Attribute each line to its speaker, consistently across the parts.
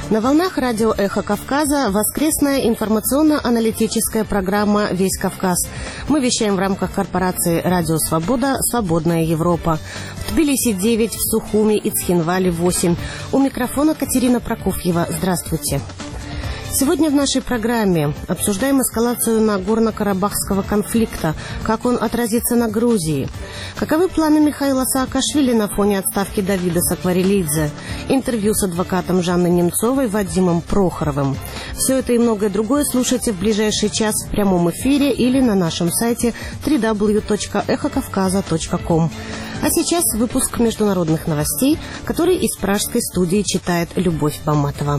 Speaker 1: На волнах радио «Эхо Кавказа» воскресная информационно-аналитическая программа «Весь Кавказ». Мы вещаем в рамках корпорации «Радио Свобода. Свободная Европа». В Тбилиси 9, в Сухуми и Цхинвале 8. У микрофона Катерина Прокофьева. Здравствуйте. Сегодня в нашей программе обсуждаем эскалацию Нагорно-Карабахского конфликта, как он отразится на Грузии, каковы планы Михаила Саакашвили на фоне отставки Давида Сакварелидзе, интервью с адвокатом Жанной Немцовой Вадимом Прохоровым. Все это и многое другое слушайте в ближайший час в прямом эфире или на нашем сайте www.эхокавказа.ком. А сейчас выпуск международных новостей, который из пражской студии читает Любовь Баматова.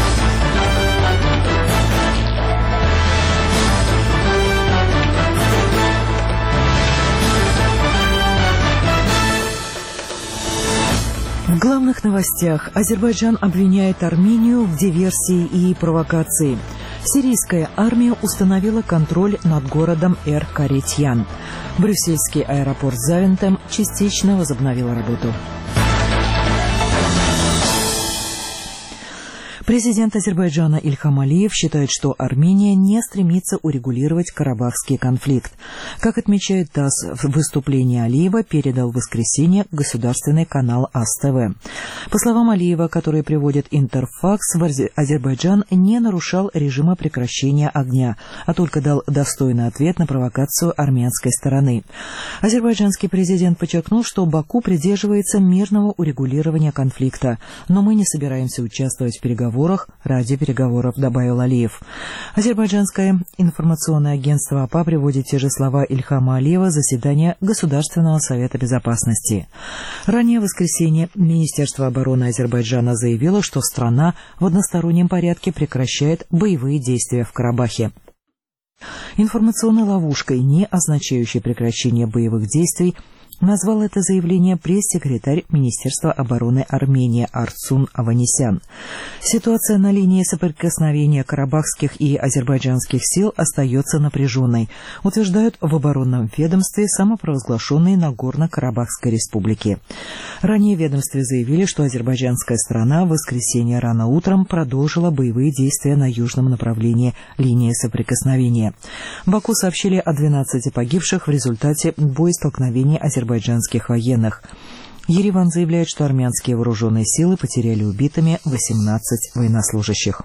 Speaker 2: В главных новостях. Азербайджан обвиняет Армению в диверсии и провокации. Сирийская армия установила контроль над городом Эр-Каретьян. Брюссельский аэропорт Завентем частично возобновил работу. Президент Азербайджана Ильхам Алиев считает, что Армения не стремится урегулировать карабахский конфликт. Как отмечает ТАСС, выступление Алиева передал в воскресенье государственный канал АС-ТВ. По словам Алиева, которые приводит Интерфакс, Азербайджан не нарушал режима прекращения огня, а только дал достойный ответ на провокацию армянской стороны. Азербайджанский президент подчеркнул, что Баку придерживается мирного урегулирования конфликта, но мы не собираемся участвовать в переговорах ради переговоров, добавил Алиев. Азербайджанское информационное агентство АПА приводит те же слова Ильхама Алиева заседания Государственного совета безопасности. Ранее в воскресенье Министерство обороны Азербайджана заявило, что страна в одностороннем порядке прекращает боевые действия в Карабахе. Информационной ловушкой, не означающей прекращение боевых действий, назвал это заявление пресс-секретарь Министерства обороны Армении Арцун Аванесян. Ситуация на линии соприкосновения карабахских и азербайджанских сил остается напряженной, утверждают в оборонном ведомстве самопровозглашенной Нагорно-Карабахской республики. Ранее в ведомстве заявили, что азербайджанская сторона в воскресенье рано утром продолжила боевые действия на южном направлении линии соприкосновения. Баку сообщили о 12 погибших в результате боестолкновений азербайджанских военных. Ереван заявляет, что армянские вооруженные силы потеряли убитыми 18 военнослужащих.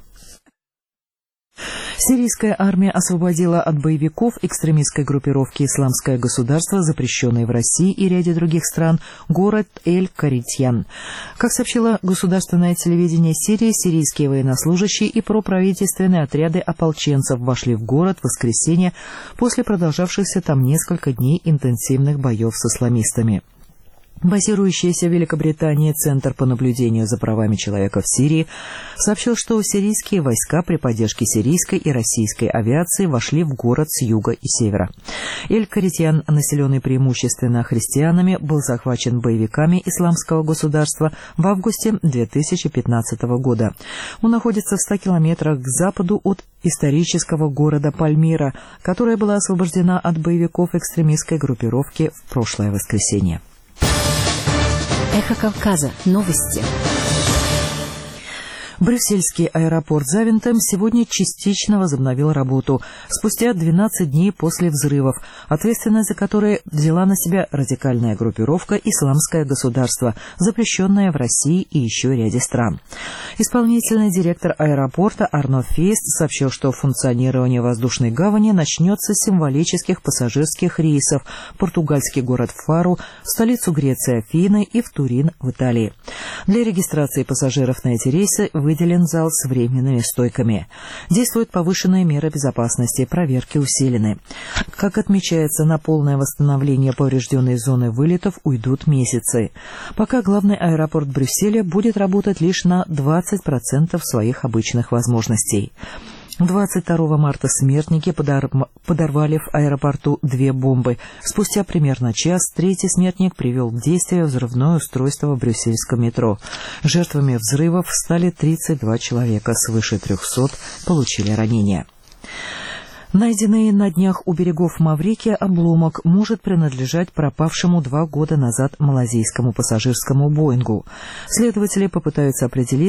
Speaker 2: Сирийская армия освободила от боевиков экстремистской группировки «Исламское государство», запрещенной в России и ряде других стран, город Эль-Каретьян. Как сообщило государственное телевидение Сирии, сирийские военнослужащие и проправительственные отряды ополченцев вошли в город в воскресенье после продолжавшихся там несколько дней интенсивных боев с исламистами. Базирующийся в Великобритании Центр по наблюдению за правами человека в Сирии сообщил, что сирийские войска при поддержке сирийской и российской авиации вошли в город с юга и севера. Эль-Каретьян, населенный преимущественно христианами, был захвачен боевиками Исламского государства в августе 2015 года. Он находится в 100 километрах к западу от исторического города Пальмира, которая была освобождена от боевиков экстремистской группировки в прошлое воскресенье.
Speaker 3: Эхо Кавказа. Новости.
Speaker 2: Брюссельский аэропорт Завентем сегодня частично возобновил работу, спустя 12 дней после взрывов, ответственность за которые взяла на себя радикальная группировка «Исламское государство», запрещенная в России и еще ряде стран. Исполнительный директор аэропорта Арно Фейст сообщил, что функционирование воздушной гавани начнется с символических пассажирских рейсов в португальский город Фару, в столицу Греции Афины и в Турин в Италии. Для регистрации пассажиров на эти рейсы выделен зал с временными стойками. Действуют повышенные меры безопасности, проверки усилены. Как отмечается, на полное восстановление поврежденной зоны вылетов уйдут месяцы. Пока главный аэропорт Брюсселя будет работать лишь на 20% своих обычных возможностей. 22 марта смертники подорвали в аэропорту 2 бомбы. Спустя примерно час третий смертник привел в действие взрывное устройство в брюссельском метро. Жертвами взрывов стали 32 человека, свыше 300 получили ранения. Найденный на днях у берегов Маврикия обломок может принадлежать пропавшему 2 года назад малазийскому пассажирскому «Боингу». Следователи попытаются определить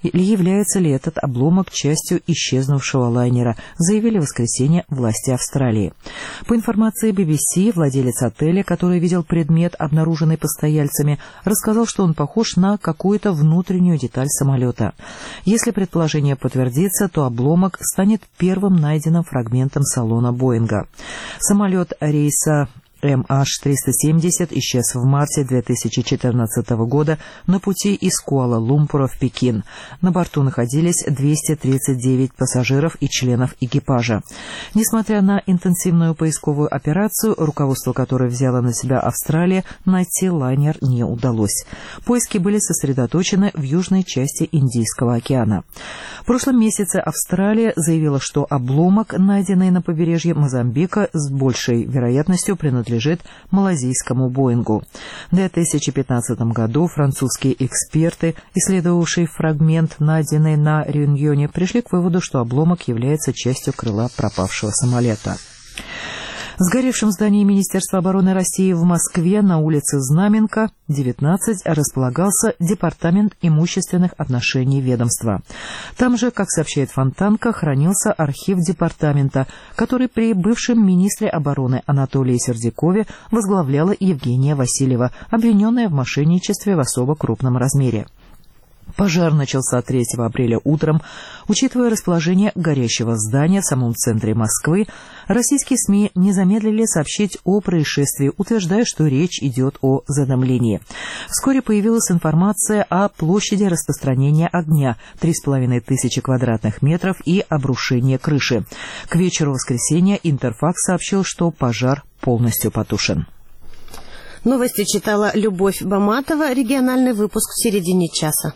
Speaker 2: является ли этот обломок частью исчезнувшего лайнера, заявили в воскресенье власти Австралии. По информации BBC, владелец отеля, который видел предмет, обнаруженный постояльцами, рассказал, что он похож на какую-то внутреннюю деталь самолета. Если предположение подтвердится, то обломок станет первым найденным фрагментом салона Боинга. Самолет рейса MH370 исчез в марте 2014 года на пути из Куала-Лумпура в Пекин. На борту находились 239 пассажиров и членов экипажа. Несмотря на интенсивную поисковую операцию, руководство которой взяла на себя Австралия, найти лайнер не удалось. Поиски были сосредоточены в южной части Индийского океана. В прошлом месяце Австралия заявила, что обломок, найденный на побережье Мозамбика, с большей вероятностью принадлежит малазийскому Боингу. В 2015 году французские эксперты, исследовавшие фрагмент, найденный на Реюньоне, пришли к выводу, что обломок является частью крыла пропавшего самолета. В сгоревшем здании Министерства обороны России в Москве на улице Знаменка, 19, располагался Департамент имущественных отношений ведомства. Там же, как сообщает Фонтанка, хранился архив департамента, который при бывшем министре обороны Анатолии Сердюкове возглавляла Евгения Васильева, обвиненная в мошенничестве в особо крупном размере. Пожар начался 3 апреля утром. Учитывая расположение горящего здания в самом центре Москвы, российские СМИ не замедлили сообщить о происшествии, утверждая, что речь идет о задымлении. Вскоре появилась информация о площади распространения огня – 3500 квадратных метров и обрушение крыши. К вечеру воскресенья Интерфакс сообщил, что пожар полностью потушен.
Speaker 1: Новости читала Любовь Баматова. Региональный выпуск в середине часа.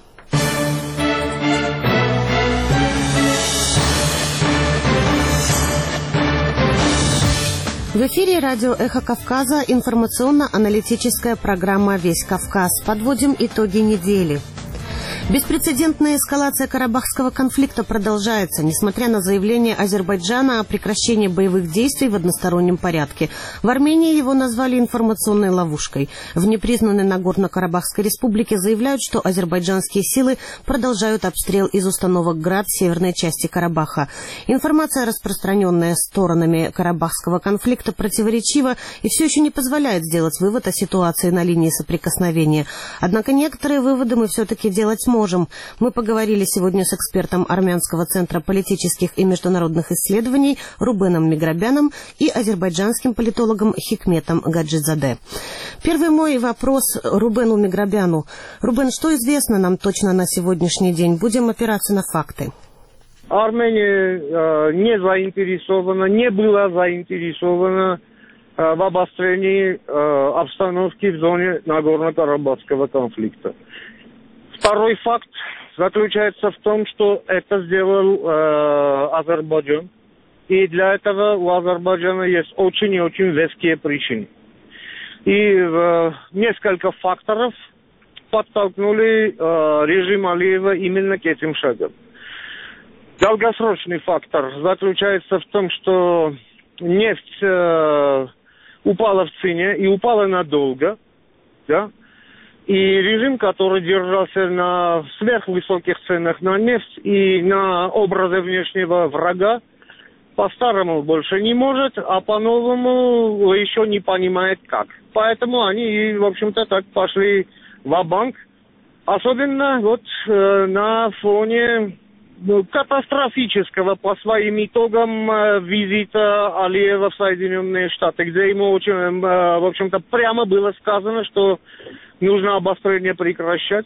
Speaker 1: В эфире радио «Эхо Кавказа» информационно-аналитическая программа «Весь Кавказ». Подводим итоги недели. Беспрецедентная эскалация карабахского конфликта продолжается, несмотря на заявление Азербайджана о прекращении боевых действий в одностороннем порядке. В Армении его назвали информационной ловушкой. В непризнанной Нагорно-Карабахской республике заявляют, что азербайджанские силы продолжают обстрел из установок ГРАД в северной части Карабаха. Информация, распространенная сторонами карабахского конфликта, противоречива и все еще не позволяет сделать вывод о ситуации на линии соприкосновения. Однако некоторые выводы мы все-таки делать можем. Мы поговорили сегодня с экспертом Армянского центра политических и международных исследований Рубеном Миграбяном и азербайджанским политологом Хикметом Гаджидзаде. Первый мой вопрос Рубену Миграбяну. Рубен, что известно нам точно на сегодняшний день? Будем опираться на факты.
Speaker 4: Армения не была заинтересована в обострении обстановки в зоне Нагорно-Карабахского конфликта. Второй факт заключается в том, что это сделал Азербайджан. И для этого у Азербайджана есть очень и очень веские причины. И несколько факторов подтолкнули режим Алиева именно к этим шагам. Долгосрочный фактор заключается в том, что нефть упала в цене и упала надолго, да? И режим, который держался на сверхвысоких ценах на нефть и на образе внешнего врага, по-старому больше не может, а по-новому еще не понимает как. Поэтому они, в общем-то, так пошли ва-банк. Особенно вот на фоне катастрофического по своим итогам визита Алиева в Соединенные Штаты, где ему, в общем-то, прямо было сказано, что нужно обострение прекращать.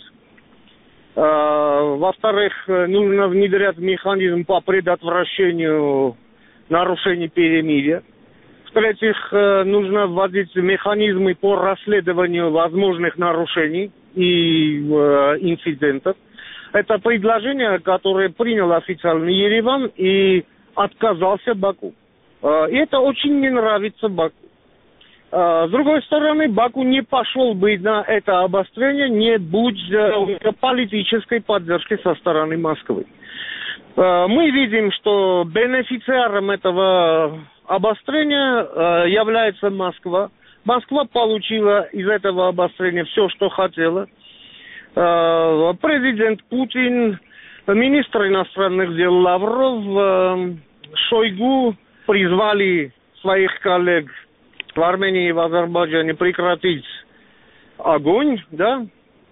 Speaker 4: Во-вторых, нужно внедрять механизм по предотвращению нарушений перемирия. В-третьих, нужно вводить механизмы по расследованию возможных нарушений и инцидентов. Это предложение, которое принял официальный Ереван и отказался Баку. И это очень не нравится Баку. С другой стороны, Баку не пошел бы на это обострение, не будь политической поддержки со стороны Москвы. Мы видим, что бенефициаром этого обострения является Москва. Москва получила из этого обострения все, что хотела. Президент Путин Министр иностранных дел Лавров, Шойгу призвали своих коллег в Армении и в Азербайджане прекратить огонь, да.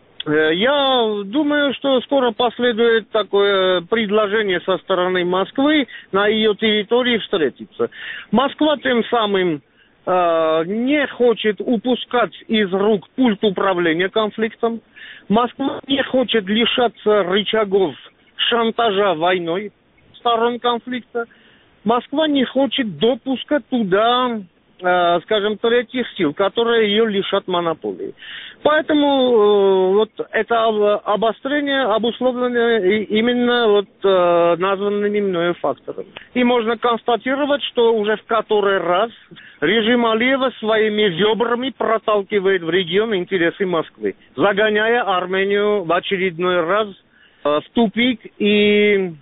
Speaker 4: Я думаю, что скоро последует такое предложение со стороны Москвы на ее территории встретиться. Москва тем самым не хочет упускать из рук пульт управления конфликтом. Москва не хочет лишаться рычагов шантажа войной сторон конфликта. Москва не хочет допуска туда, скажем, третьих сил, которые ее лишат монополии. Поэтому вот это обострение обусловлено именно вот названными мною факторами. И можно констатировать, что уже в который раз режим Алиева своими ребрами проталкивает в регион интересы Москвы, загоняя Армению в очередной раз в тупик и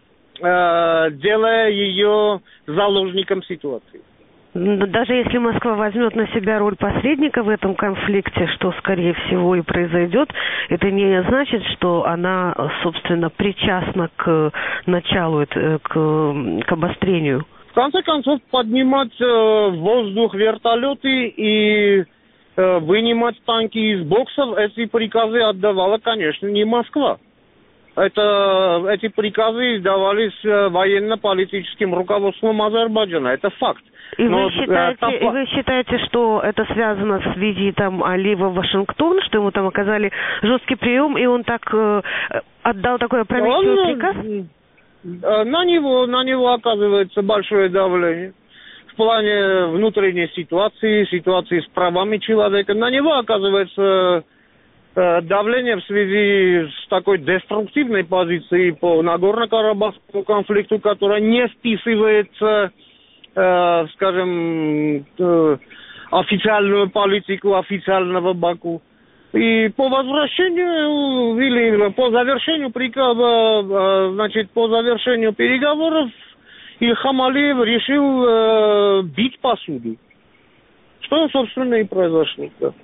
Speaker 4: делая ее заложником ситуации.
Speaker 5: Даже если Москва возьмет на себя роль посредника в этом конфликте, что, скорее всего, и произойдет, это не значит, что она, собственно, причастна к началу, к обострению.
Speaker 4: В конце концов, поднимать в воздух вертолеты и вынимать танки из боксов, эти приказы отдавала, конечно, не Москва. Эти приказы издавались военно-политическим руководством Азербайджана. Это факт.
Speaker 5: И вы считаете, что это связано с визитом Алиева в Вашингтон, что ему там оказали жесткий прием, и он так отдал такой опрометчивый приказ?
Speaker 4: На него оказывается большое давление в плане внутренней ситуации с правами человека. На него оказывается давление в связи с такой деструктивной позицией по Нагорно-Карабахскому конфликту, которая не вписывается, скажем, официальную политику официального Баку. И по возвращению или по завершению по завершению переговоров Ильхам Алиев решил бить посуду. Что, собственно, и произошло.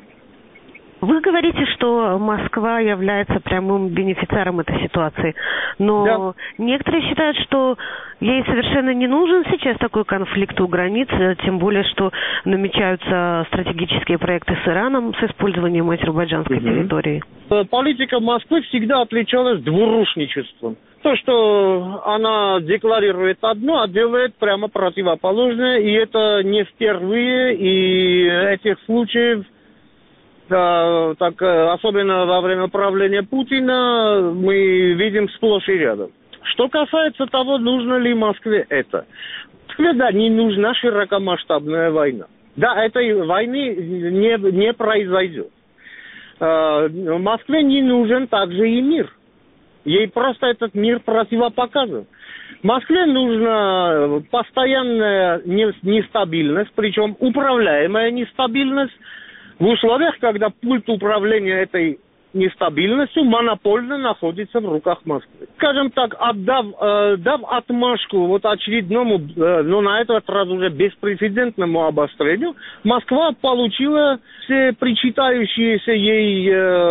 Speaker 5: Вы говорите, что Москва является прямым бенефициаром этой ситуации, но некоторые считают, что ей совершенно не нужен сейчас такой конфликт у границ, тем более, что намечаются стратегические проекты с Ираном с использованием азербайджанской территории.
Speaker 4: Политика Москвы всегда отличалась двурушничеством. То, что она декларирует одно, а делает прямо противоположное, и это не впервые, и этих случаев, особенно во время правления Путина, мы видим сплошь и рядом. Что касается того, нужно ли Москве это. Москве, да, не нужна широкомасштабная война. Да, этой войны не произойдет. Москве не нужен также и мир. Ей просто этот мир противопоказан. Москве нужна постоянная нестабильность, причем управляемая нестабильность, в условиях, когда пульт управления этой нестабильностью монопольно находится в руках Москвы. Скажем так, дав отмашку вот очередному, но на этот раз уже беспрецедентному обострению, Москва получила все причитающиеся ей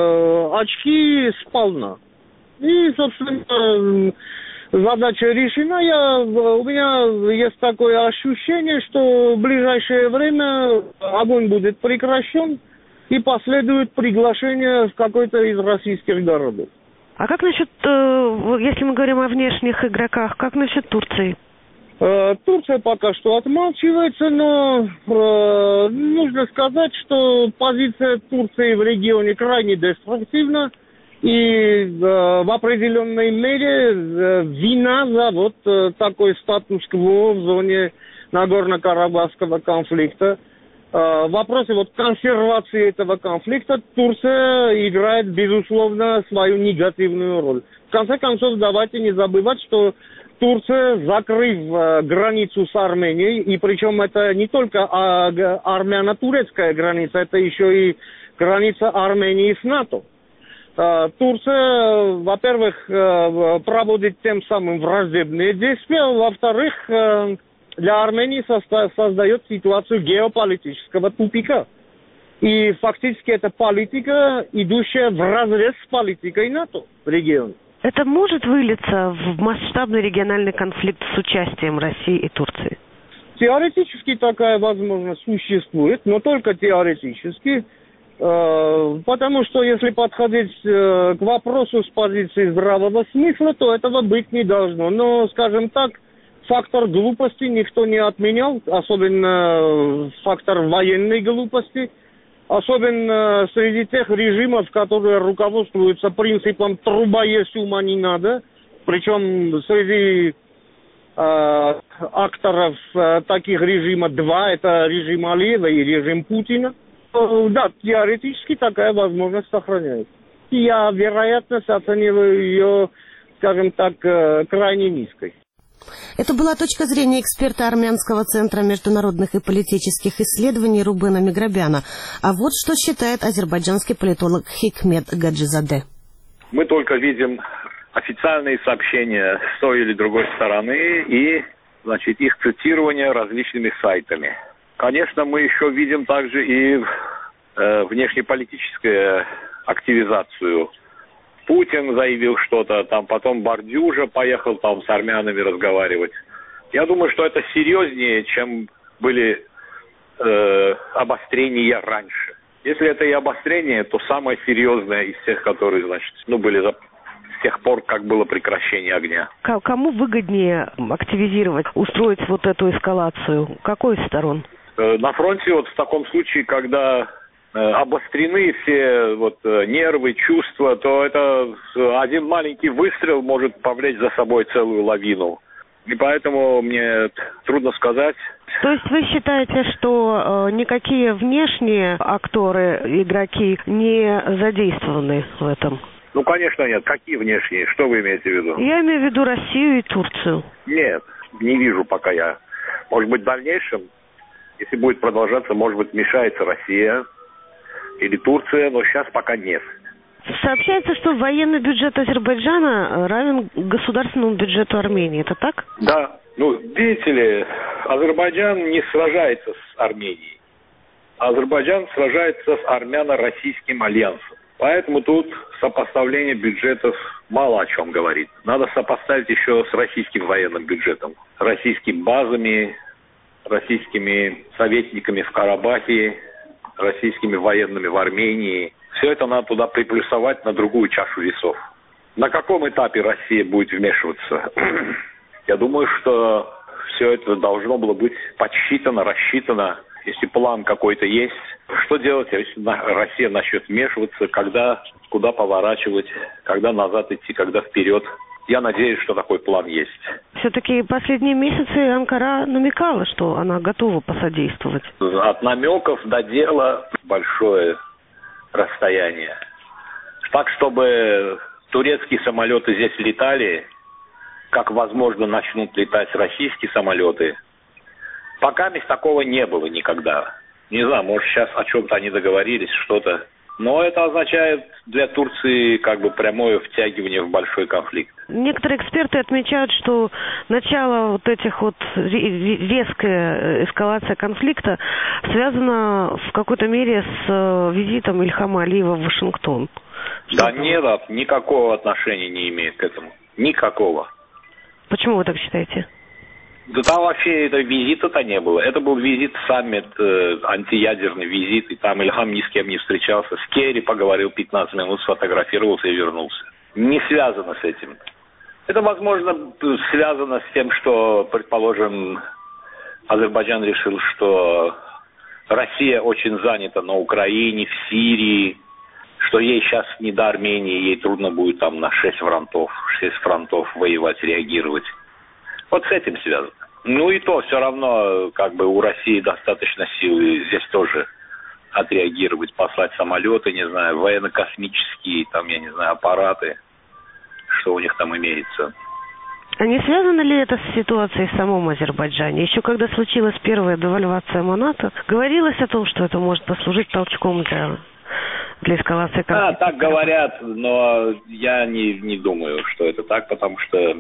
Speaker 4: очки сполна. И, собственно, задача решена. У меня есть такое ощущение, что в ближайшее время огонь будет прекращен и последует приглашение в какой-то из российских городов.
Speaker 5: А как насчет, если мы говорим о внешних игроках, как насчет Турции?
Speaker 4: Турция пока что отмалчивается, но нужно сказать, что позиция Турции в регионе крайне деструктивна. И в определенной мере вина за вот такой статус-кво в зоне Нагорно-Карабахского конфликта. В вопросе вот консервации этого конфликта Турция играет, безусловно, свою негативную роль. В конце концов, давайте не забывать, что Турция, закрыв границу с Арменией, и причем это не только армяно-турецкая граница, это еще и граница Армении с НАТО. Турция, во-первых, проводит тем самым враждебные действия, во-вторых, для Армении создает ситуацию геополитического тупика. И фактически это политика, идущая вразрез с политикой НАТО в регионе.
Speaker 5: Это может вылиться в масштабный региональный конфликт с участием России и Турции?
Speaker 4: Теоретически такая возможность существует, но только теоретически, потому что если подходить к вопросу с позиции здравого смысла, то этого быть не должно. Но, скажем так, фактор глупости никто не отменял, особенно фактор военной глупости, особенно среди тех режимов, которые руководствуются принципом «труба есть, ума не надо», причем среди акторов таких режимов два, это режим Алиева и режим Путина. Да, теоретически такая возможность сохраняется. Я вероятность оцениваю ее, скажем так, крайне низкой.
Speaker 1: Это была точка зрения эксперта Армянского центра международных и политических исследований Рубена Миграбяна. А вот что считает азербайджанский политолог Хикмет Гаджизаде.
Speaker 6: Мы только видим официальные сообщения с той или другой стороны и, значит, их цитирование различными сайтами. Конечно, мы еще видим также и внешнеполитическую активизацию. Путин заявил что-то, там потом Бардюжа поехал там с армянами разговаривать. Я думаю, что это серьезнее, чем были обострения раньше. Если это и обострение, то самое серьезное из тех, которые, значит, были с тех пор, как было прекращение огня.
Speaker 5: Кому выгоднее активизировать, устроить вот эту эскалацию? Какой из сторон?
Speaker 6: На фронте вот в таком случае, когда обострены все нервы, чувства, то это один маленький выстрел может повлечь за собой целую лавину. И поэтому мне трудно сказать.
Speaker 5: То есть вы считаете, что никакие внешние акторы, игроки не задействованы в этом?
Speaker 6: Ну, конечно, нет. Какие внешние? Что вы имеете в виду?
Speaker 5: Я имею в виду Россию и Турцию.
Speaker 6: Нет, не вижу пока я. Может быть, в дальнейшем, если будет продолжаться, может быть, вмешается Россия или Турция, но сейчас пока нет.
Speaker 5: Сообщается, что военный бюджет Азербайджана равен государственному бюджету Армении. Это так?
Speaker 6: Да. Видите ли, Азербайджан не сражается с Арменией. Азербайджан сражается с армяно-российским альянсом. Поэтому тут сопоставление бюджетов мало о чем говорит. Надо сопоставить еще с российским военным бюджетом. Российскими базами, российскими советниками в Карабахе, российскими военными в Армении. Все это надо туда приплюсовать на другую чашу весов. На каком этапе Россия будет вмешиваться? Я думаю, что все это должно было быть подсчитано, рассчитано. Если план какой-то есть, что делать, если Россия начнет вмешиваться, когда, куда поворачивать, когда назад идти, когда вперед. Я надеюсь, что такой план есть.
Speaker 5: Все-таки последние месяцы Анкара намекала, что она готова посодействовать.
Speaker 6: От намеков до дела большое расстояние. Так, чтобы турецкие самолеты здесь летали, как, возможно, начнут летать российские самолеты, пока такого не было никогда. Не знаю, может, сейчас о чем-то они договорились, что-то. Но это означает для Турции прямое втягивание в большой конфликт.
Speaker 5: Некоторые эксперты отмечают, что начало этих резкая эскалация конфликта связано в какой-то мере с визитом Ильхама Алиева в Вашингтон.
Speaker 6: Да нет, никакого отношения не имеет к этому. Никакого.
Speaker 5: Почему вы так считаете?
Speaker 6: Да там вообще визита-то не было. Это был визит, саммит, антиядерный визит, и там Ильхам ни с кем не встречался. С Керри поговорил 15 минут, сфотографировался и вернулся. Не связано с этим. Это, возможно, связано с тем, что, предположим, Азербайджан решил, что Россия очень занята на Украине, в Сирии, что ей сейчас не до Армении, ей трудно будет там на 6 фронтов воевать, реагировать. Вот с этим связано. И то все равно, у России достаточно сил здесь тоже отреагировать, послать самолеты, не знаю, военно-космические, аппараты, что у них там имеется.
Speaker 5: А не связано ли это с ситуацией в самом Азербайджане? Еще когда случилась первая девальвация Моната, говорилось о том, что это может послужить толчком для эскалации конфликта?
Speaker 6: Да, так говорят, но я не думаю, что это так, потому что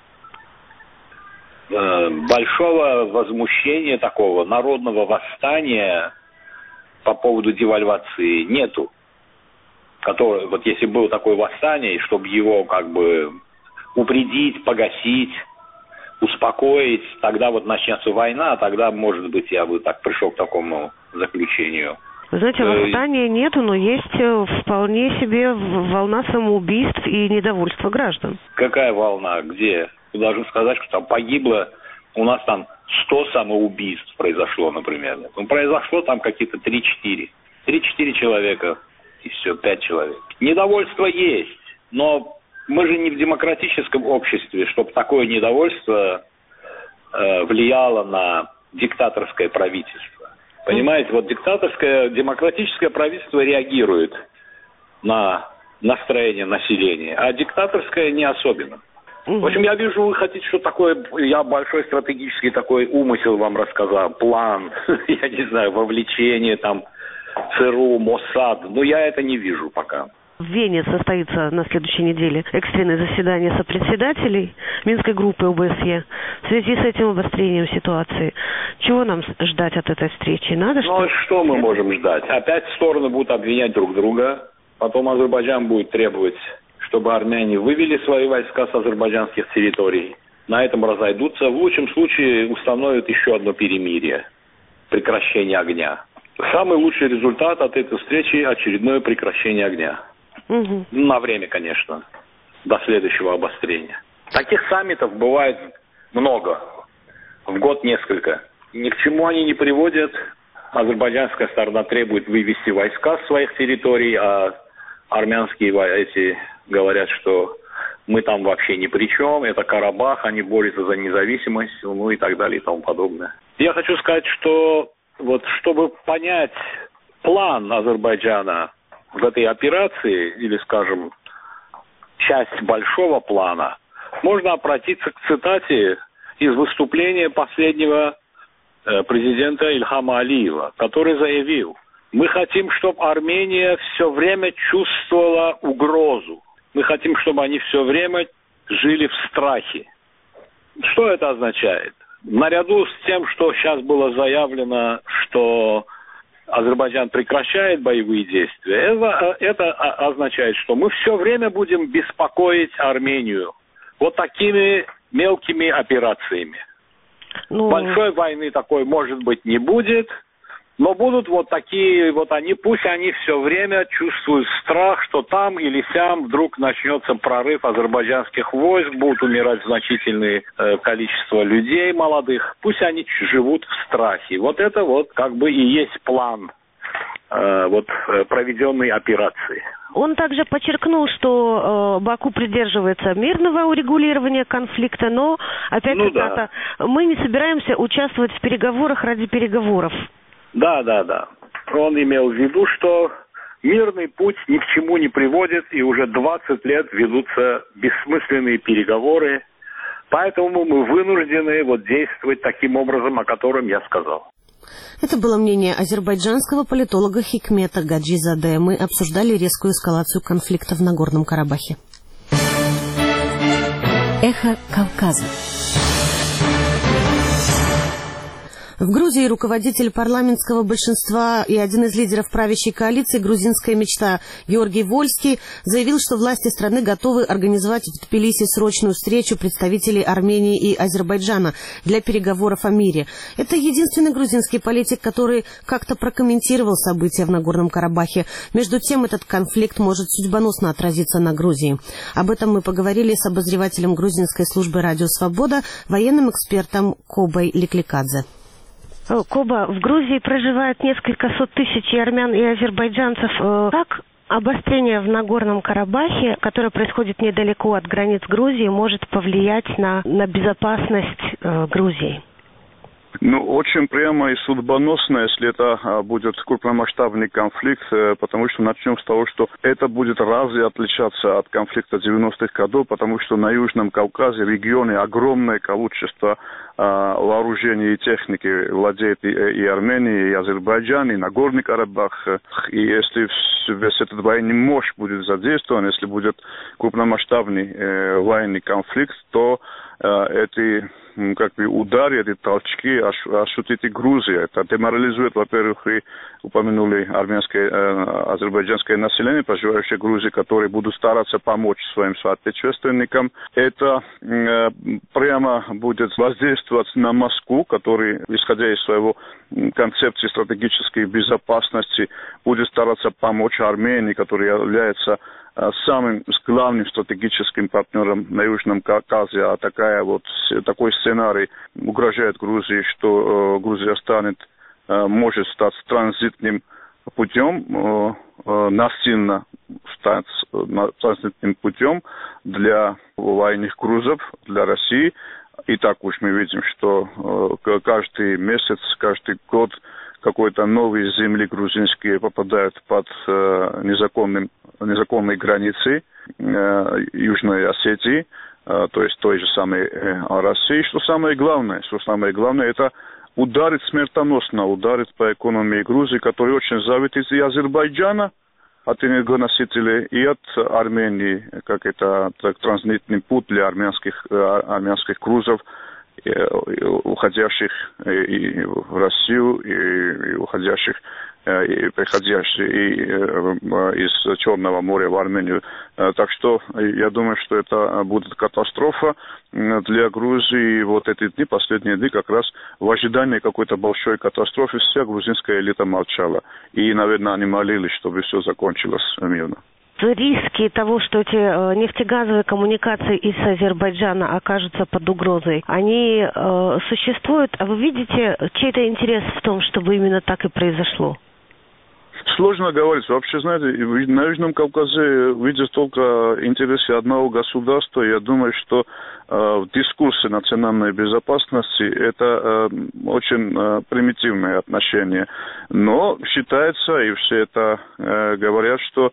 Speaker 6: большого возмущения такого, народного восстания по поводу девальвации нету. который, вот если было такое восстание, чтобы его как бы упредить, погасить, успокоить, тогда вот начнется война, а тогда, может быть, я бы так пришел к такому заключению.
Speaker 5: Вы знаете, восстания нету, но есть вполне себе волна самоубийств и недовольства граждан.
Speaker 6: Какая волна? Где? Вы должны сказать, что там погибло, у нас там 100 самоубийств произошло, например. Ну, произошло там какие-то 3-4. 3-4 человека, и все, 5 человек. Недовольство есть, но мы же не в демократическом обществе, чтобы такое недовольство влияло на диктаторское правительство. Понимаете, вот демократическое правительство реагирует на настроение населения, а диктаторское не особенно. В общем, я вижу, вы хотите, что такое, я большой стратегический такой умысел вам рассказал, план, я не знаю, вовлечение там ЦРУ, Моссад, но я это не вижу пока.
Speaker 5: В Вене состоится на следующей неделе экстренное заседание сопредседателей Минской группы ОБСЕ в связи с этим обострением ситуации. Чего нам ждать от этой встречи? Надо
Speaker 6: что мы можем ждать? Опять стороны будут обвинять друг друга, потом Азербайджан будет требовать, чтобы армяне вывели свои войска с азербайджанских территорий. На этом разойдутся. В лучшем случае установят еще одно перемирие, прекращение огня. Самый лучший результат от этой встречи – очередное прекращение огня. На время, конечно, до следующего обострения. Таких саммитов бывает много, в год несколько. Ни к чему они не приводят. Азербайджанская сторона требует вывести войска с своих территорий, а армянские эти говорят, что мы там вообще ни при чем, это Карабах, они борются за независимость, ну и так далее и тому подобное. Я хочу сказать, что вот чтобы понять план Азербайджана в этой операции, или, скажем, часть большого плана, можно обратиться к цитате из выступления последнего президента Ильхама Алиева, который заявил: мы хотим, чтобы Армения все время чувствовала угрозу. Мы хотим, чтобы они все время жили в страхе. Что это означает? Наряду с тем, что сейчас было заявлено, что Азербайджан прекращает боевые действия, это означает, что мы все время будем беспокоить Армению вот такими мелкими операциями. Большой войны такой, может быть, не будет, но будут вот такие, вот они, пусть они все время чувствуют страх, что там или сям вдруг начнется прорыв азербайджанских войск, будут умирать значительное количество людей молодых, пусть они живут в страхе. Вот это вот как бы и есть план проведенной операции.
Speaker 5: Он также подчеркнул, что Баку придерживается мирного урегулирования конфликта, но, опять цитата, мы не собираемся участвовать в переговорах ради переговоров.
Speaker 6: Да. Он имел в виду, что мирный путь ни к чему не приводит, и уже 20 лет ведутся бессмысленные переговоры, поэтому мы вынуждены действовать таким образом, о котором я сказал.
Speaker 1: Это было мнение азербайджанского политолога Хикмета Гаджизаде. Мы обсуждали резкую эскалацию конфликта в Нагорном Карабахе.
Speaker 3: Эхо Кавказа.
Speaker 1: В Грузии руководитель парламентского большинства и один из лидеров правящей коалиции «Грузинская мечта» Георгий Вольский заявил, что власти страны готовы организовать в Тбилиси срочную встречу представителей Армении и Азербайджана для переговоров о мире. Это единственный грузинский политик, который как-то прокомментировал события в Нагорном Карабахе. Между тем, этот конфликт может судьбоносно отразиться на Грузии. Об этом мы поговорили с обозревателем грузинской службы «Радио Свобода», военным экспертом Кобой Ликликадзе.
Speaker 5: Коба, в Грузии проживает несколько сот тысяч армян и азербайджанцев. Как обострение в Нагорном Карабахе, которое происходит недалеко от границ Грузии, может повлиять на безопасность Грузии?
Speaker 7: Очень прямо и судьбоносно, если это будет крупномасштабный конфликт, потому что начнем с того, что это будет разве отличаться от конфликта 90-х годов, потому что на Южном Кавказе, регионе, огромное количество вооружений и техники владеет и Армения, и Азербайджан, и Нагорный Карабах. И если весь этот военный мощь будет задействован, если будет крупномасштабный военный конфликт, то эти удары, эти толчки ощутит и Грузия. Это деморализует, во-первых, и упомянули азербайджанское население, проживающее в Грузии, которые будут стараться помочь своим соотечественникам. Это прямо будет воздействовать на Москву, который, исходя из своего концепции стратегической безопасности, будет стараться помочь Армении, которая является самым главным стратегическим партнером на Южном Кавказе, а такой сценарий угрожает Грузии, что Грузия может стать транзитным путем, насильно стать транзитным путем для военных грузов, для России. И так уж мы видим, что каждый месяц, каждый год какой-то новые земли грузинские попадают под незаконные границы Южной Осетии, то есть той же самой России. Что самое главное, это ударит смертоносно, ударит по экономии Грузии, которая очень зависит и Азербайджана от энергоносителей, и от Армении, как это транзитный путь для армянских грузов, уходящих и в Россию, и уходящих и приходящих из Черного моря в Армению. Так что я думаю, что это будет катастрофа для Грузии. Вот эти дни, последние дни, как раз в ожидании какой-то большой катастрофы вся грузинская элита молчала. И, наверное, они молились, чтобы все закончилось мирно.
Speaker 5: Риски того, что эти нефтегазовые коммуникации из Азербайджана окажутся под угрозой, они существуют, а вы видите чей-то интерес в том, чтобы именно так и произошло?
Speaker 7: Сложно говорить. Вообще, знаете, на Южном Кавказе видят только интересы одного государства. Я думаю, что в дискурсе национальной безопасности это очень примитивное отношение. Но считается, и все это говорят, что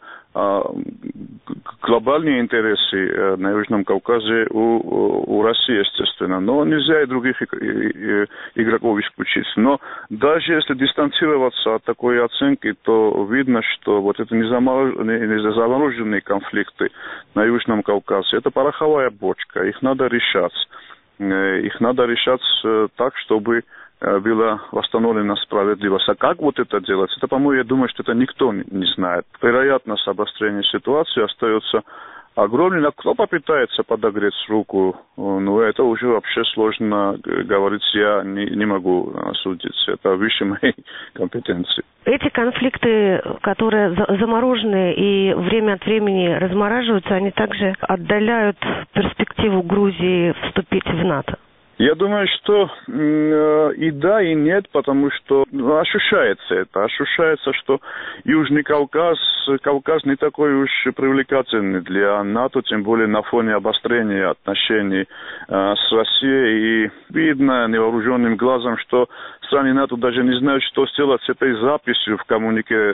Speaker 7: глобальные интересы на Южном Кавказе у России, естественно. Но нельзя и других игроков исключить. Но даже если дистанцироваться от такой оценки, то видно, что вот это незамороженные конфликты на Южном Кавказе, это пороховая бочка. Их надо решать. Их надо решать так, чтобы была восстановлена справедливость. А как вот это делать? Это, по-моему, я думаю, что это никто не знает. Вероятность обострения ситуации остается огромной. Но кто попытается подогреть руку, это уже вообще сложно говорить. Я не могу судить. Это выше моей компетенции.
Speaker 5: Эти конфликты, которые заморожены и время от времени размораживаются, они также отдаляют перспективу Грузии вступить в НАТО.
Speaker 7: Я думаю, что и да, и нет, потому что ощущается это. Ощущается, что Южный Кавказ не такой уж привлекательный для НАТО, тем более на фоне обострения отношений с Россией. И видно невооруженным глазом, что страны НАТО даже не знают, что сделать с этой записью в коммунике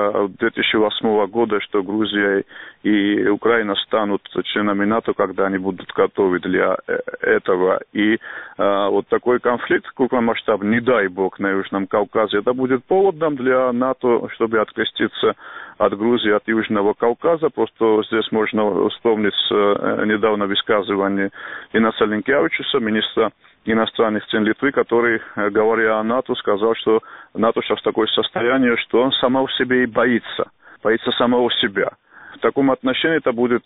Speaker 7: 2008 года, что Грузия и Украина станут членами НАТО, когда они будут готовы для этого. И вот такой конфликт крупномасштабный, не дай бог, на Южном Кавказе, это будет поводом для НАТО, чтобы откреститься от Грузии, от Южного Кавказа. Просто здесь можно вспомнить недавно высказывание Инаса Линкевичуса, министра иностранных дел Литвы, который, говоря о НАТО, сказал, что НАТО сейчас в такое состояние, что он самого себе и боится самого себя. В таком отношении это будет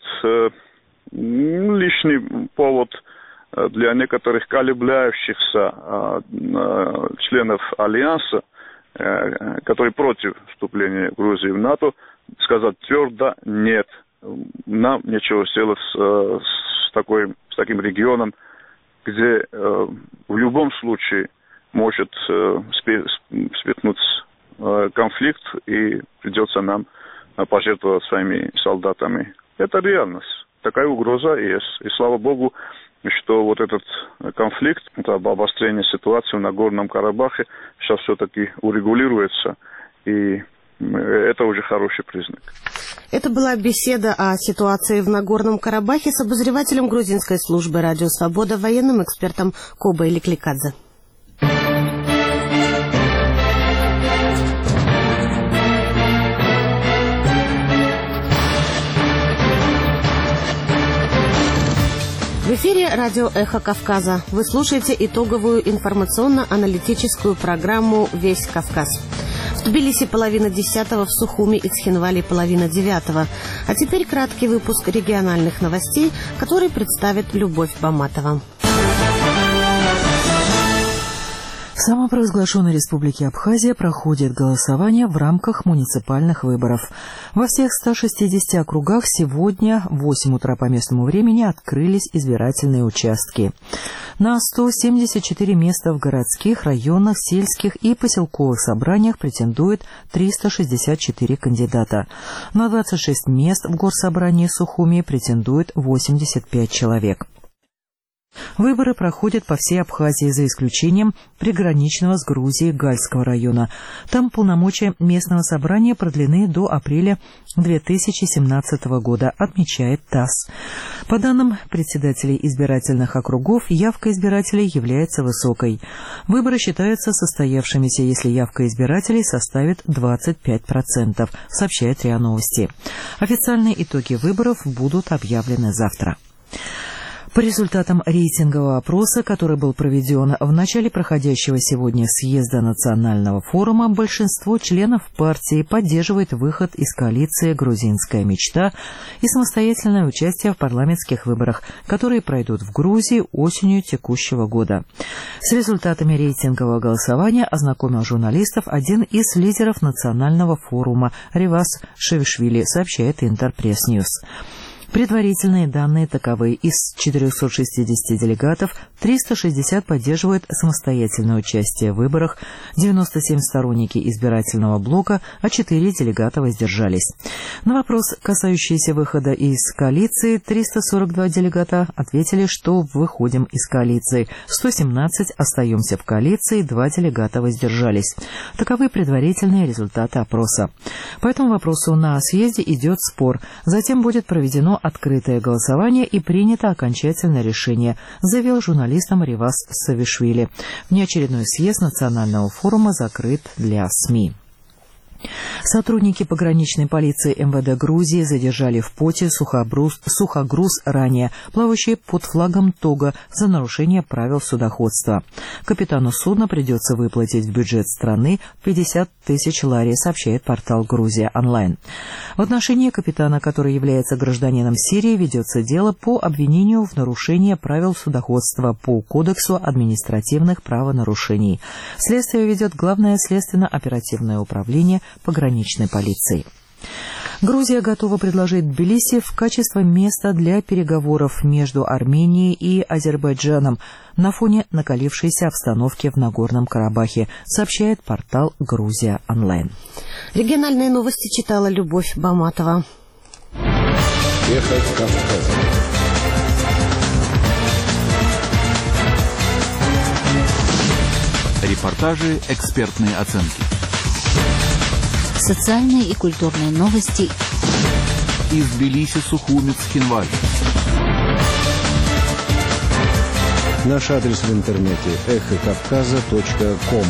Speaker 7: лишний повод для некоторых колеблющихся членов Альянса, которые против вступления Грузии в НАТО, сказать твердо нет. Нам нечего сделать с таким регионом, где в любом случае может вспыхнуть конфликт и придется нам пожертвовать своими солдатами. Это реальность. Такая угроза есть. И слава богу, что вот этот конфликт, это обострение ситуации в Нагорном Карабахе сейчас все-таки урегулируется. И это уже хороший признак.
Speaker 1: Это была беседа о ситуации в Нагорном Карабахе с обозревателем грузинской службы «Радио Свобода», военным экспертом Кобой Ликликадзе. В эфире радио «Эхо Кавказа». Вы слушаете итоговую информационно-аналитическую программу «Весь Кавказ». В Тбилиси 9:30, в Сухуми и Цхинвале 8:30. А теперь краткий выпуск региональных новостей, который представит Любовь Баматова.
Speaker 2: В самопровозглашенной республике Абхазия проходит голосование в рамках муниципальных выборов. Во всех 160 округах сегодня в 8 утра по местному времени открылись избирательные участки. На 174 места в городских, районных, сельских и поселковых собраниях претендует 364 кандидата. На 26 мест в горсобрании Сухуми претендует 85 человек. Выборы проходят по всей Абхазии, за исключением приграничного с Грузией Гальского района. Там полномочия местного собрания продлены до апреля 2017 года, отмечает ТАСС. По данным председателей избирательных округов, явка избирателей является высокой. Выборы считаются состоявшимися, если явка избирателей составит 25%, сообщает РИА Новости. Официальные итоги выборов будут объявлены завтра. По результатам рейтингового опроса, который был проведен в начале проходящего сегодня съезда Национального форума, большинство членов партии поддерживает выход из коалиции «Грузинская мечта» и самостоятельное участие в парламентских выборах, которые пройдут в Грузии осенью текущего года. С результатами рейтингового голосования ознакомил журналистов один из лидеров Национального форума Ревас Шевишвили, сообщает Интерпресс-Ньюс. Предварительные данные таковы. Из 460 делегатов 360 поддерживают самостоятельное участие в выборах, 97 сторонники избирательного блока, а 4 делегата воздержались. На вопрос, касающийся выхода из коалиции, 342 делегата ответили, что выходим из коалиции, 117 остаемся в коалиции, 2 делегата воздержались. Таковы предварительные результаты опроса. По этому вопросу на съезде идет спор. Затем будет проведено открытое голосование и принято окончательное решение, заявил журналистам Ревас Савишвили. Внеочередной съезд Национального форума закрыт для СМИ. Сотрудники пограничной полиции МВД Грузии задержали в Поте сухогруз ранее, плавающий под флагом Тога, за нарушение правил судоходства. Капитану судна придется выплатить в бюджет страны 50 тысяч лари, сообщает портал «Грузия онлайн». В отношении капитана, который является гражданином Сирии, ведется дело по обвинению в нарушении правил судоходства по Кодексу административных правонарушений. Следствие ведет Главное следственно-оперативное управление пограничной полиции. Грузия готова предложить Тбилиси в качестве места для переговоров между Арменией и Азербайджаном на фоне накалившейся обстановки в Нагорном Карабахе, сообщает портал «Грузия онлайн».
Speaker 1: Региональные новости читала Любовь Баматова.
Speaker 8: Эхо Кавказа.
Speaker 9: Репортажи, экспертные оценки.
Speaker 3: Социальные и культурные новости
Speaker 9: из Тбилиси, Сухуми, Цхинвале.
Speaker 8: Наш адрес в интернете эхокавказа.ком.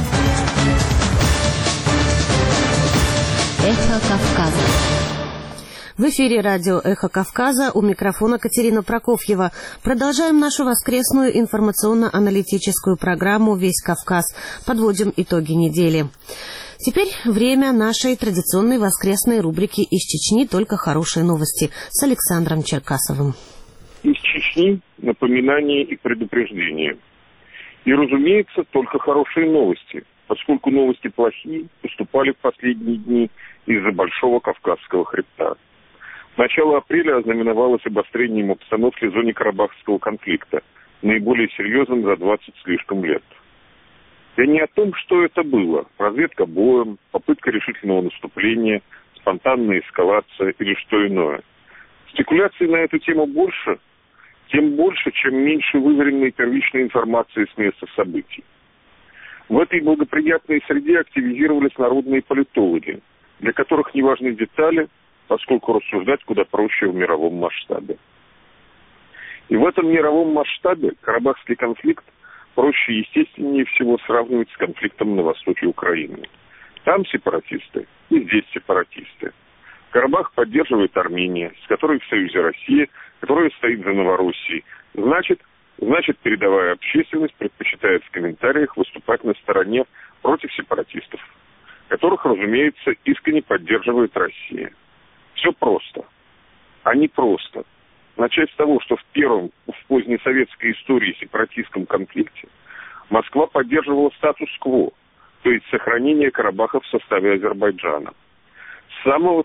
Speaker 3: Эхо Кавказа.
Speaker 1: В эфире радио «Эхо Кавказа», у микрофона Катерина Прокофьева. Продолжаем нашу воскресную информационно-аналитическую программу «Весь Кавказ». Подводим итоги недели. Теперь время нашей традиционной воскресной рубрики «Из Чечни только хорошие новости» с Александром Черкасовым.
Speaker 10: Из Чечни напоминания и предупреждения. И, разумеется, только хорошие новости, поскольку новости плохие поступали в последние дни из-за Большого Кавказского хребта. Начало апреля ознаменовалось обострением обстановки в зоне Карабахского конфликта, наиболее серьезным за 20 с лишком лет. Я не о том, что это было. Разведка боем, попытка решительного наступления, спонтанная эскалация или что иное. Спекуляций на эту тему больше, тем больше, чем меньше выверенной первичной информации с места событий. В этой благоприятной среде активизировались народные политологи, для которых не важны детали, поскольку рассуждать куда проще в мировом масштабе. И в этом мировом масштабе Карабахский конфликт проще и естественнее всего сравнивать с конфликтом на востоке Украины. Там сепаратисты, и здесь сепаратисты. Карабах поддерживает Армения, с которой в союзе Россия, которая стоит за Новороссией. Значит, передовая общественность предпочитает в комментариях выступать на стороне против сепаратистов, которых, разумеется, искренне поддерживает Россия. Все просто. А не просто. Начать с того, что в позднесоветской истории сепаратистском конфликте Москва поддерживала статус-кво, то есть сохранение Карабаха в составе Азербайджана. С самого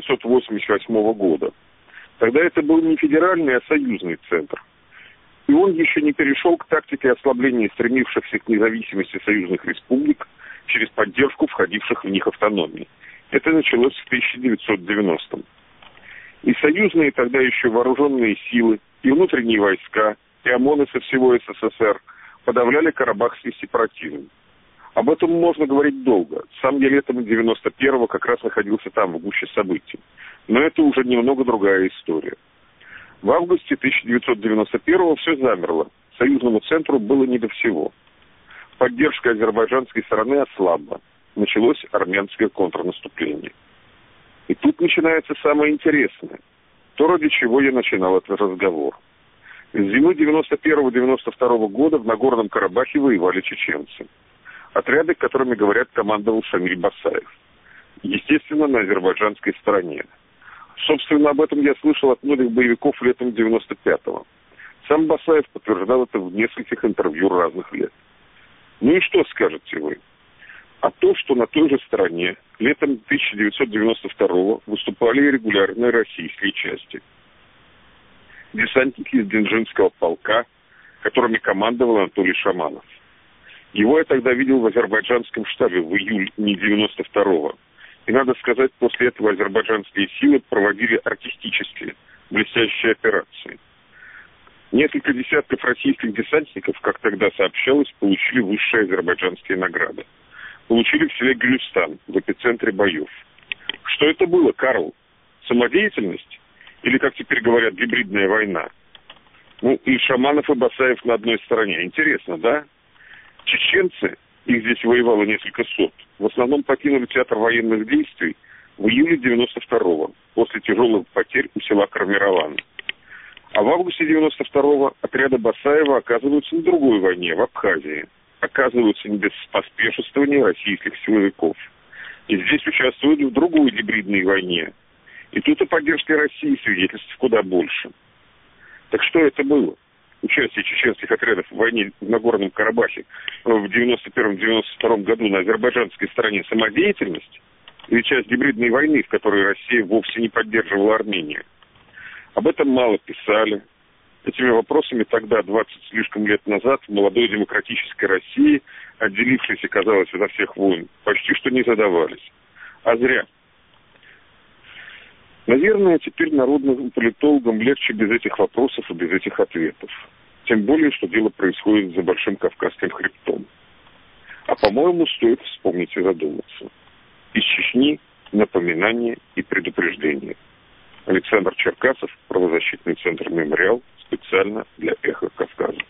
Speaker 10: 1988 года. Тогда это был не федеральный, а союзный центр. И он еще не перешел к тактике ослабления стремившихся к независимости союзных республик через поддержку входивших в них автономий. Это началось в 1990-м. И союзные тогда еще вооруженные силы, и внутренние войска, и ОМОНы со всего СССР подавляли карабахский сепаратизм. Об этом можно говорить долго. Сам я летом 91-го как раз находился там, в гуще событий. Но это уже немного другая история. В августе 1991-го все замерло. Союзному центру было не до всего. Поддержка азербайджанской стороны ослабла. Началось армянское контрнаступление. И тут начинается самое интересное. То, ради чего я начинал этот разговор. С зимы 91-92 года в Нагорном Карабахе воевали чеченцы. Отряды, которыми, говорят, командовал Шамиль Басаев. Естественно, на азербайджанской стороне. Собственно, об этом я слышал от многих боевиков летом 95-го. Сам Басаев подтверждал это в нескольких интервью разных лет. Ну и что скажете вы? А то, что на той же стороне летом 1992-го выступали регулярные российские части. Десантники из Денджинского полка, которыми командовал Анатолий Шаманов. Его я тогда видел в азербайджанском штабе в июле 92-го. И, надо сказать, после этого азербайджанские силы проводили артистические, блестящие операции. Несколько десятков российских десантников, как тогда сообщалось, получили высшие азербайджанские награды. Получили в селе Гюльстан, в эпицентре боев. Что это было, Карл? Самодеятельность? Или, как теперь говорят, гибридная война? Ну, и Шаманов, и Басаев на одной стороне. Интересно, да? Чеченцы, их здесь воевало несколько сот, в основном покинули театр военных действий в июле 92-го, после тяжелых потерь у села Кармирован. А в августе 92-го отряды Басаева оказываются на другой войне, в Абхазии. Оказываются не без поспешествования российских силовиков. И здесь участвуют в другой гибридной войне. И тут о поддержке России свидетельств куда больше. Так что это было? Участие чеченских отрядов в войне в Нагорном Карабахе в 91-92 году на азербайджанской стороне самодеятельность или часть гибридной войны, в которой Россия вовсе не поддерживала Армению? Об этом мало писали. Этими вопросами тогда, 20 слишком лет назад, в молодой демократической России, отделившейся, казалось, ото всех войн, почти что не задавались. А зря. Наверное, теперь народным политологам легче без этих вопросов и без этих ответов. Тем более, что дело происходит за Большим Кавказским хребтом. А, по-моему, стоит вспомнить и задуматься. Из Чечни напоминание и предупреждение. Александр Черкасов, правозащитный центр «Мемориал», специально для «Эхо Кавказа».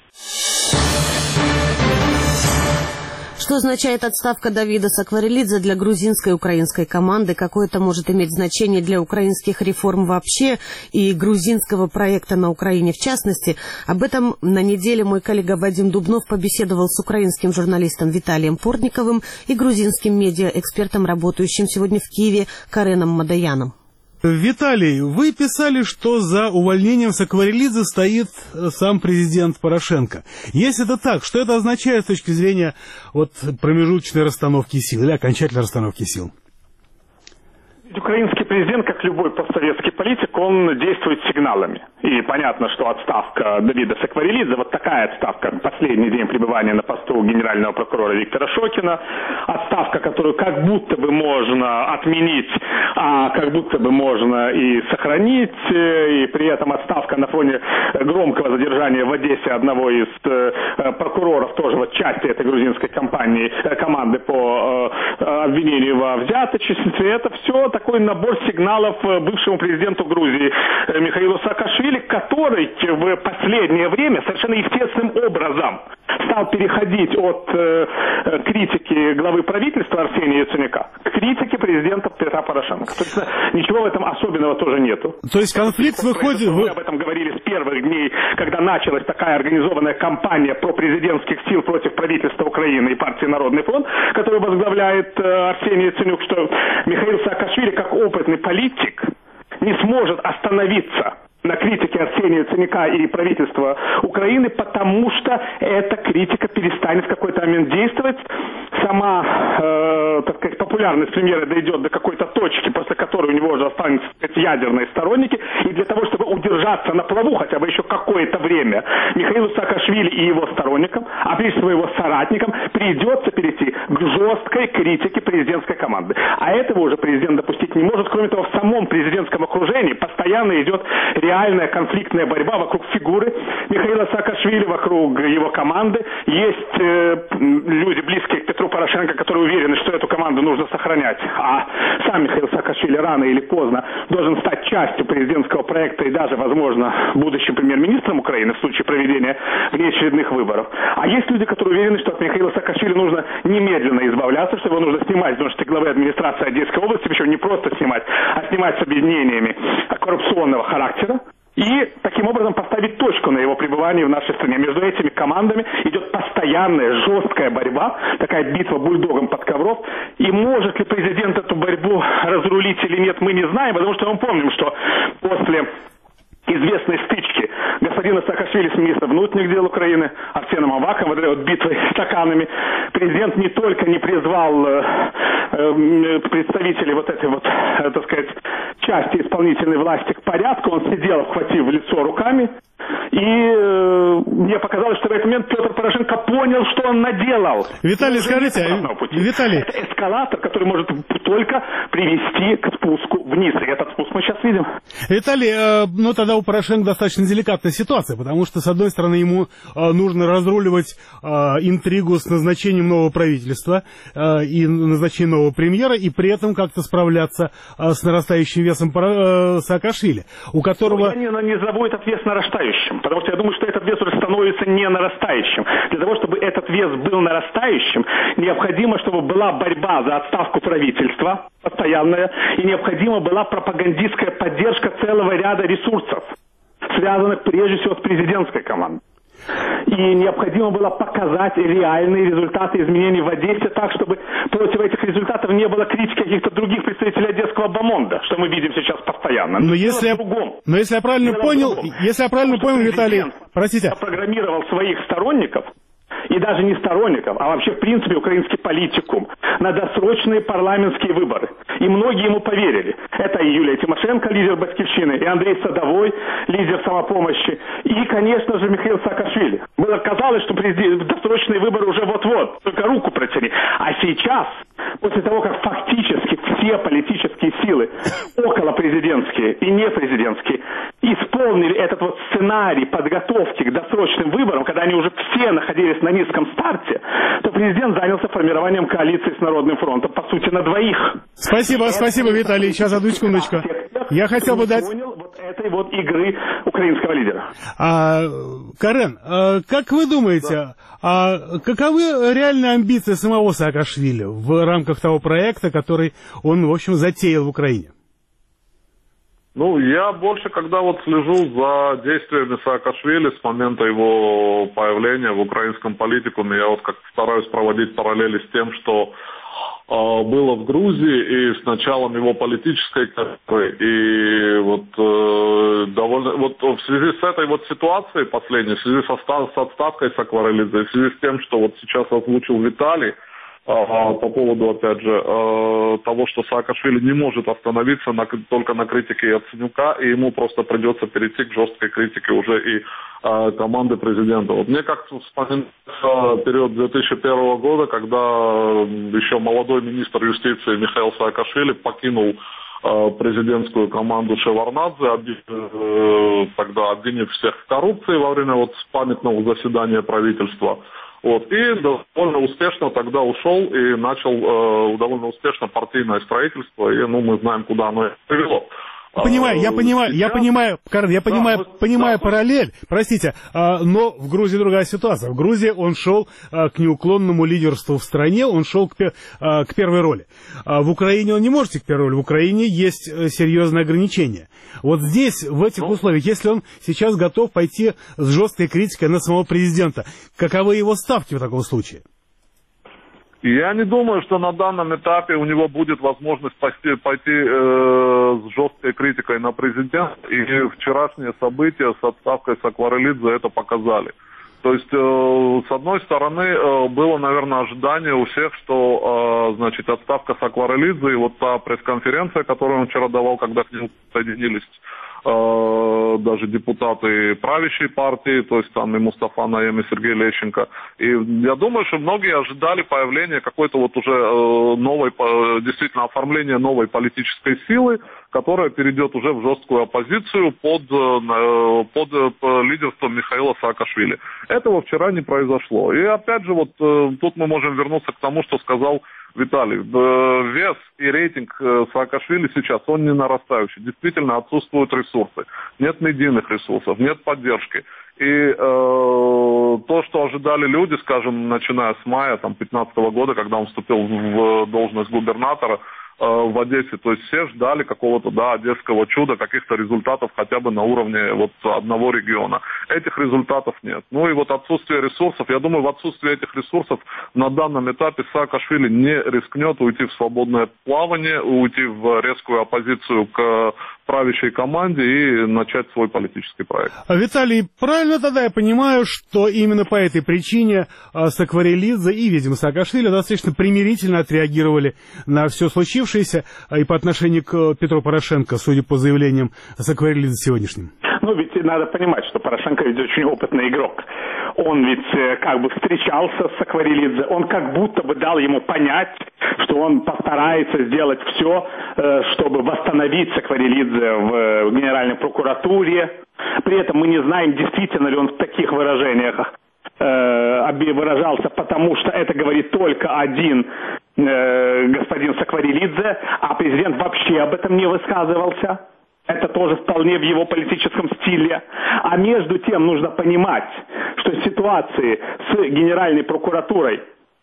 Speaker 1: Что означает отставка Давида Сакварелидзе для грузинской и украинской команды? Какое это может иметь значение для украинских реформ вообще и грузинского проекта на Украине в частности? Об этом на неделе мой коллега Вадим Дубнов побеседовал с украинским журналистом Виталием Портниковым и грузинским медиаэкспертом, работающим сегодня в Киеве, Кареном Мадаяном.
Speaker 11: Виталий, вы писали, что за увольнением Сакварелидзе стоит сам президент Порошенко. Если это так, что это означает с точки зрения промежуточной расстановки сил или окончательной расстановки сил?
Speaker 12: Украинский президент, как любой постсоветский политик, он действует сигналами. И понятно, что отставка Давида Сакварелидзе, вот такая отставка, последний день пребывания на посту генерального прокурора Виктора Шокина, отставка, которую как будто бы можно отменить, а как будто бы можно и сохранить, и при этом отставка на фоне громкого задержания в Одессе одного из прокуроров, тоже вот части этой грузинской команды по обвинению во взяточестве, это все такой набор сигналов бывшему президенту Грузии Михаилу Саакашвили, который в последнее время совершенно естественным образом стал переходить от критики главы правительства Арсения Яценюка к критике президента Петра Порошенко. То есть ничего в этом особенного тоже нету.
Speaker 11: То есть конфликт выходит...
Speaker 12: Мы об этом говорили с первых дней, когда началась такая организованная кампания пропрезидентских сил против правительства Украины и партии «Народный фронт», которую возглавляет Арсений Яценюк, что Михаил Саакашвили, как опытный политик, не сможет остановиться на критике Арсения Яценюка и правительства Украины, потому что эта критика перестанет в какой-то момент действовать. Сама, так сказать, популярность премьера дойдет до какой-то точки, после которой у него уже останутся ядерные сторонники, и для того, чтобы удержаться на плаву хотя бы еще какое-то время, Михаилу Саакашвили и его сторонникам, а прежде всего его соратникам, придется перейти к жесткой критике президентской команды. А этого уже президент допустить не может. Кроме того, в самом президентском окружении постоянно идет реальная конфликтная борьба вокруг фигуры Михаила Саакашвили, вокруг его команды. Есть люди, близкие к Петру Порошенко, которые уверены, что эту команду нужно сохранять. А сам Михаил Саакашвили рано или поздно должен стать частью президентского проекта и даже, возможно, будущим премьер-министром Украины в случае проведения внеочередных выборов. А есть люди, которые уверены, что от Михаила Саакашвили нужно немедленно избавляться, что его нужно снимать с должности главы администрации Одесской области, причем не просто снимать, а снимать с объединениями коррупционного характера. И таким образом поставить точку на его пребывании в нашей стране. Между этими командами идет постоянная жесткая борьба, такая битва бульдогом под ковров. И может ли президент эту борьбу разрулить или нет, мы не знаем, потому что мы помним, что после известной стычки господина Саакашвили с министром внутренних дел Украины Арсеном Аваковым, вот этой вот битвой стаканами, президент не только не призвал представителей вот этой вот, так сказать, части исполнительной власти к порядку, он сидел, обхватив лицо руками, и мне показалось, что в этот момент Петр Порошенко понял, что он наделал.
Speaker 11: Виталий, скажите, Виталий...
Speaker 12: Это эскалатор, который может только привести к спуску вниз. И этот спуск мы сейчас видим.
Speaker 11: Виталий, ну тогда у Порошенко достаточно деликатная ситуация, потому что, с одной стороны, ему нужно разруливать интригу с назначением нового правительства и назначением нового премьера, и при этом как-то справляться с нарастающим весом Саакашвили, у которого...
Speaker 12: Я не назову этот вес нарастающим, потому что я думаю, что этот вес уже становится не нарастающим. Для того, чтобы этот вес был нарастающим, необходимо, чтобы была борьба за отставку правительства постоянная, и необходима была пропагандистская поддержка целого ряда ресурсов, связанных прежде всего с президентской командой. И необходимо было показать реальные результаты изменений в Одессе так, чтобы против этих результатов не было критики каких-то других представителей одесского бомонда, что мы видим сейчас постоянно.
Speaker 11: Но если я правильно понял, Виталий, простите,
Speaker 12: программировал своих сторонников, и даже не сторонников, а вообще в принципе украинский политикум на досрочные парламентские выборы. И многие ему поверили. Это и Юлия Тимошенко, лидер Батькивщины, и Андрей Садовой, лидер самопомощи, и, конечно же, Михаил Саакашвили. Было казалось, что досрочные выборы уже вот-вот, только руку протяни. А сейчас, после того, как фактически все политические силы, околопрезидентские и непрезидентские, исполнили этот вот сценарий подготовки к досрочным выборам, когда они уже все находились на низком старте, то президент занялся формированием коалиции с Народным фронтом, по сути, на двоих.
Speaker 11: Спасибо, Виталий. Сейчас, одну секундочку. Я хотел бы дать...
Speaker 12: понял вот этой вот игры украинского лидера.
Speaker 11: Карен, как вы думаете, каковы реальные амбиции самого Саакашвили в рамках того проекта, который он, в общем, затеял в Украине?
Speaker 13: Ну, я больше, когда вот слежу за действиями Саакашвили с момента его появления в украинском политикуме, я вот как стараюсь проводить параллели с тем, что было в Грузии и с началом его политической карьеры. И вот довольно вот в связи с этой вот ситуацией последней, в связи с отставкой Саакашвили, в связи с тем, что вот сейчас озвучил Виталий, по поводу, опять же, того, что Саакашвили не может остановиться только на критике Яценюка, и ему просто придется перейти к жесткой критике уже и команды президента. Вот мне как-то вспоминается период 2001 года, когда еще молодой министр юстиции Михаил Саакашвили покинул президентскую команду Шеварднадзе, тогда обвинив всех в коррупции во время вот памятного заседания правительства. Вот, и довольно успешно тогда ушел и начал довольно успешно партийное строительство, и мы знаем, куда оно привело.
Speaker 11: понимаю параллель, простите, но в Грузии другая ситуация. В Грузии он шел к неуклонному лидерству в стране, он шел к первой роли. В Украине он не может идти к первой роли, в Украине есть серьезные ограничения. Вот здесь, в этих условиях, если он сейчас готов пойти с жесткой критикой на самого президента, каковы его ставки в таком случае?
Speaker 13: Я не думаю, что на данном этапе у него будет возможность пойти с жесткой критикой на президента. И вчерашние события с отставкой Сакварелидзе это показали. То есть, с одной стороны, было, наверное, ожидание у всех, что, значит, отставка Сакварелидзе и вот та пресс-конференция, которую он вчера давал, когда к нему присоединились даже депутаты правящей партии, то есть там и Мустафа Наем, и Сергей Лещенко. И я думаю, что многие ожидали появления какой-то вот уже новой, действительно, оформления новой политической силы, которая перейдет уже в жесткую оппозицию под лидерством Михаила Саакашвили. Этого вчера не произошло. И опять же, вот тут мы можем вернуться к тому, что сказал Виталий. Вес и рейтинг Саакашвили сейчас, он не нарастающий. Действительно, отсутствуют ресурсы. Нет медийных ресурсов, нет поддержки. И то, что ожидали люди, скажем, начиная с мая 2015 года, когда он вступил в должность губернатора в Одессе, то есть все ждали какого-то, одесского чуда, каких-то результатов хотя бы на уровне вот одного региона. Этих результатов нет. Ну и вот отсутствие ресурсов, я думаю, в отсутствии этих ресурсов на данном этапе Саакашвили не рискнет уйти в свободное плавание, уйти в резкую оппозицию к правящей команде и начать свой политический проект.
Speaker 11: Виталий, правильно тогда я понимаю, что именно по этой причине Сакварелидзе и, видимо, Саакашвили достаточно примирительно отреагировали на все случившееся и по отношению к Петру Порошенко, судя по заявлениям Сакварелидзе сегодняшним?
Speaker 12: Ну, ведь надо понимать, что Порошенко ведь очень опытный игрок. Он ведь как бы встречался с Сакварелидзе, он как будто бы дал ему понять, что он постарается сделать все, чтобы восстановить Сакварелидзе в Генеральной прокуратуре. При этом мы не знаем, действительно ли он в таких выражениях выражался, потому что это говорит только один господин Сакварелидзе, а президент вообще об этом не высказывался. Это тоже вполне в его политическом стиле. А между тем нужно понимать, что ситуации с Генеральной прокуратурой,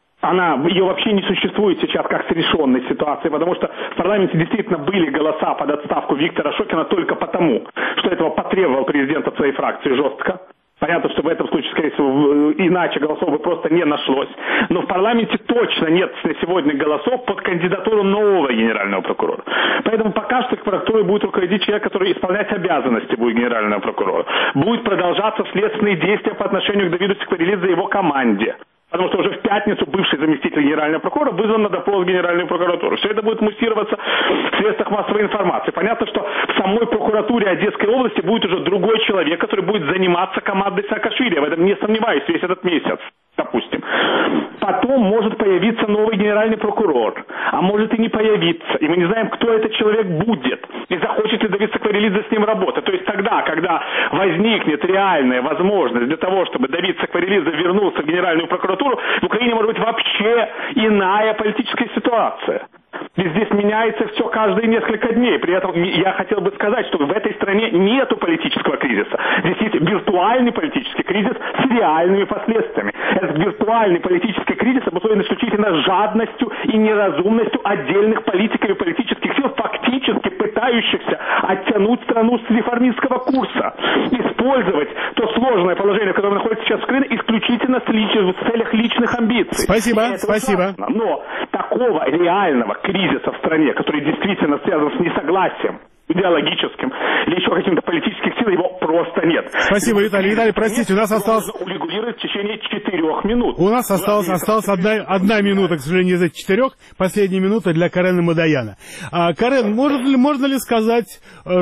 Speaker 12: ее вообще не существует сейчас как с решенной ситуацией, потому что в парламенте действительно были голоса под отставку Виктора Шокина только потому, что этого потребовал президент от своей фракции жестко. Понятно, что в этом случае, скорее всего, иначе голосов бы просто не нашлось. Но в парламенте точно нет на сегодня голосов под кандидатуру нового генерального прокурора. Поэтому пока что прокуратурой будет руководить человек, который исполнять обязанности будет генерального прокурора. Будет продолжаться следственные действия по отношению к Давиду Сакварелидзе и его команде. Потому что уже в пятницу бывший заместитель генерального прокурора вызван на допрос в Генеральную прокуратуру. Все это будет муссироваться в средствах массовой информации. Понятно, что в самой прокуратуре Одесской области будет уже другой человек, который будет заниматься командой Саакашвили. Я в этом не сомневаюсь весь этот месяц, допустим. Потом может появиться новый генеральный прокурор, а может и не появиться. И мы не знаем, кто этот человек будет. И захочет ли Давид Сакварелидзе с ним работать. То есть тогда, когда возникнет реальная возможность для того, чтобы Давид Сакварелидзе вернулся в Генеральную прокуратуру, в Украине может быть вообще иная политическая ситуация. Ведь здесь меняется все каждые несколько дней. При этом я хотел бы сказать, что в этой стране нету политического кризиса. Здесь есть виртуальный политический кризис с реальными последствиями. Этот виртуальный политический кризис обусловлен исключительно жадностью и неразумностью отдельных политиков и политических сил, фактически пытающихся оттянуть страну с реформистского курса. Использовать то сложное положение, в котором находится сейчас Украина, исключительно в целях личных амбиций.
Speaker 11: Спасибо.
Speaker 12: Но такого реального кризиса в стране, который действительно связан с несогласием идеологическим или еще каким-то политическим сил, его просто нет.
Speaker 11: Спасибо, Виталий. Виталий, простите, у нас осталось...
Speaker 12: урегулировать в течение 4 минут.
Speaker 11: У нас осталась одна минута, к сожалению, из этих 4. Последняя минута для Карена Мадояна. Карен, можно ли сказать,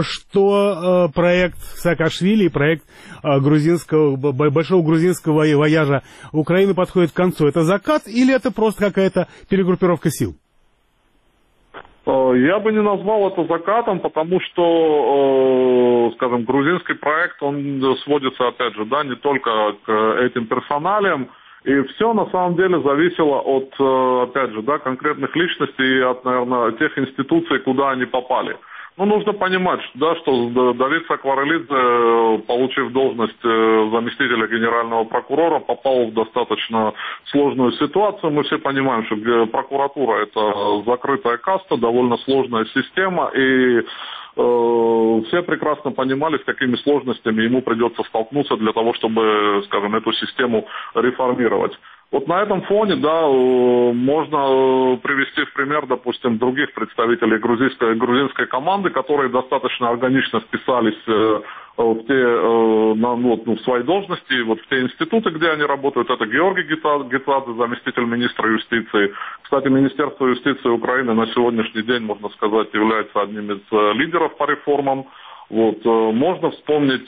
Speaker 11: что проект Саакашвили, проект большого грузинского вояжа Украины подходит к концу? Это закат или это просто какая-то перегруппировка сил?
Speaker 13: Я бы не назвал это закатом, потому что, скажем, грузинский проект, он сводится, опять же, не только к этим персоналиям, и все на самом деле зависело от, опять же, конкретных личностей и от, наверное, тех институций, куда они попали. Ну, нужно понимать, да, что Давид Сакварелидзе, получив должность заместителя генерального прокурора, попал в достаточно сложную ситуацию. Мы все понимаем, что прокуратура – это закрытая каста, довольно сложная система, и все прекрасно понимали, с какими сложностями ему придется столкнуться для того, чтобы, скажем, эту систему реформировать. Вот на этом фоне, да, можно привести в пример, допустим, других представителей грузинской команды, которые достаточно органично вписались в свои должности, вот в те институты, где они работают. Это Георгий Гетадзе, заместитель министра юстиции. Кстати, Министерство юстиции Украины на сегодняшний день, можно сказать, является одним из лидеров по реформам. Вот, можно вспомнить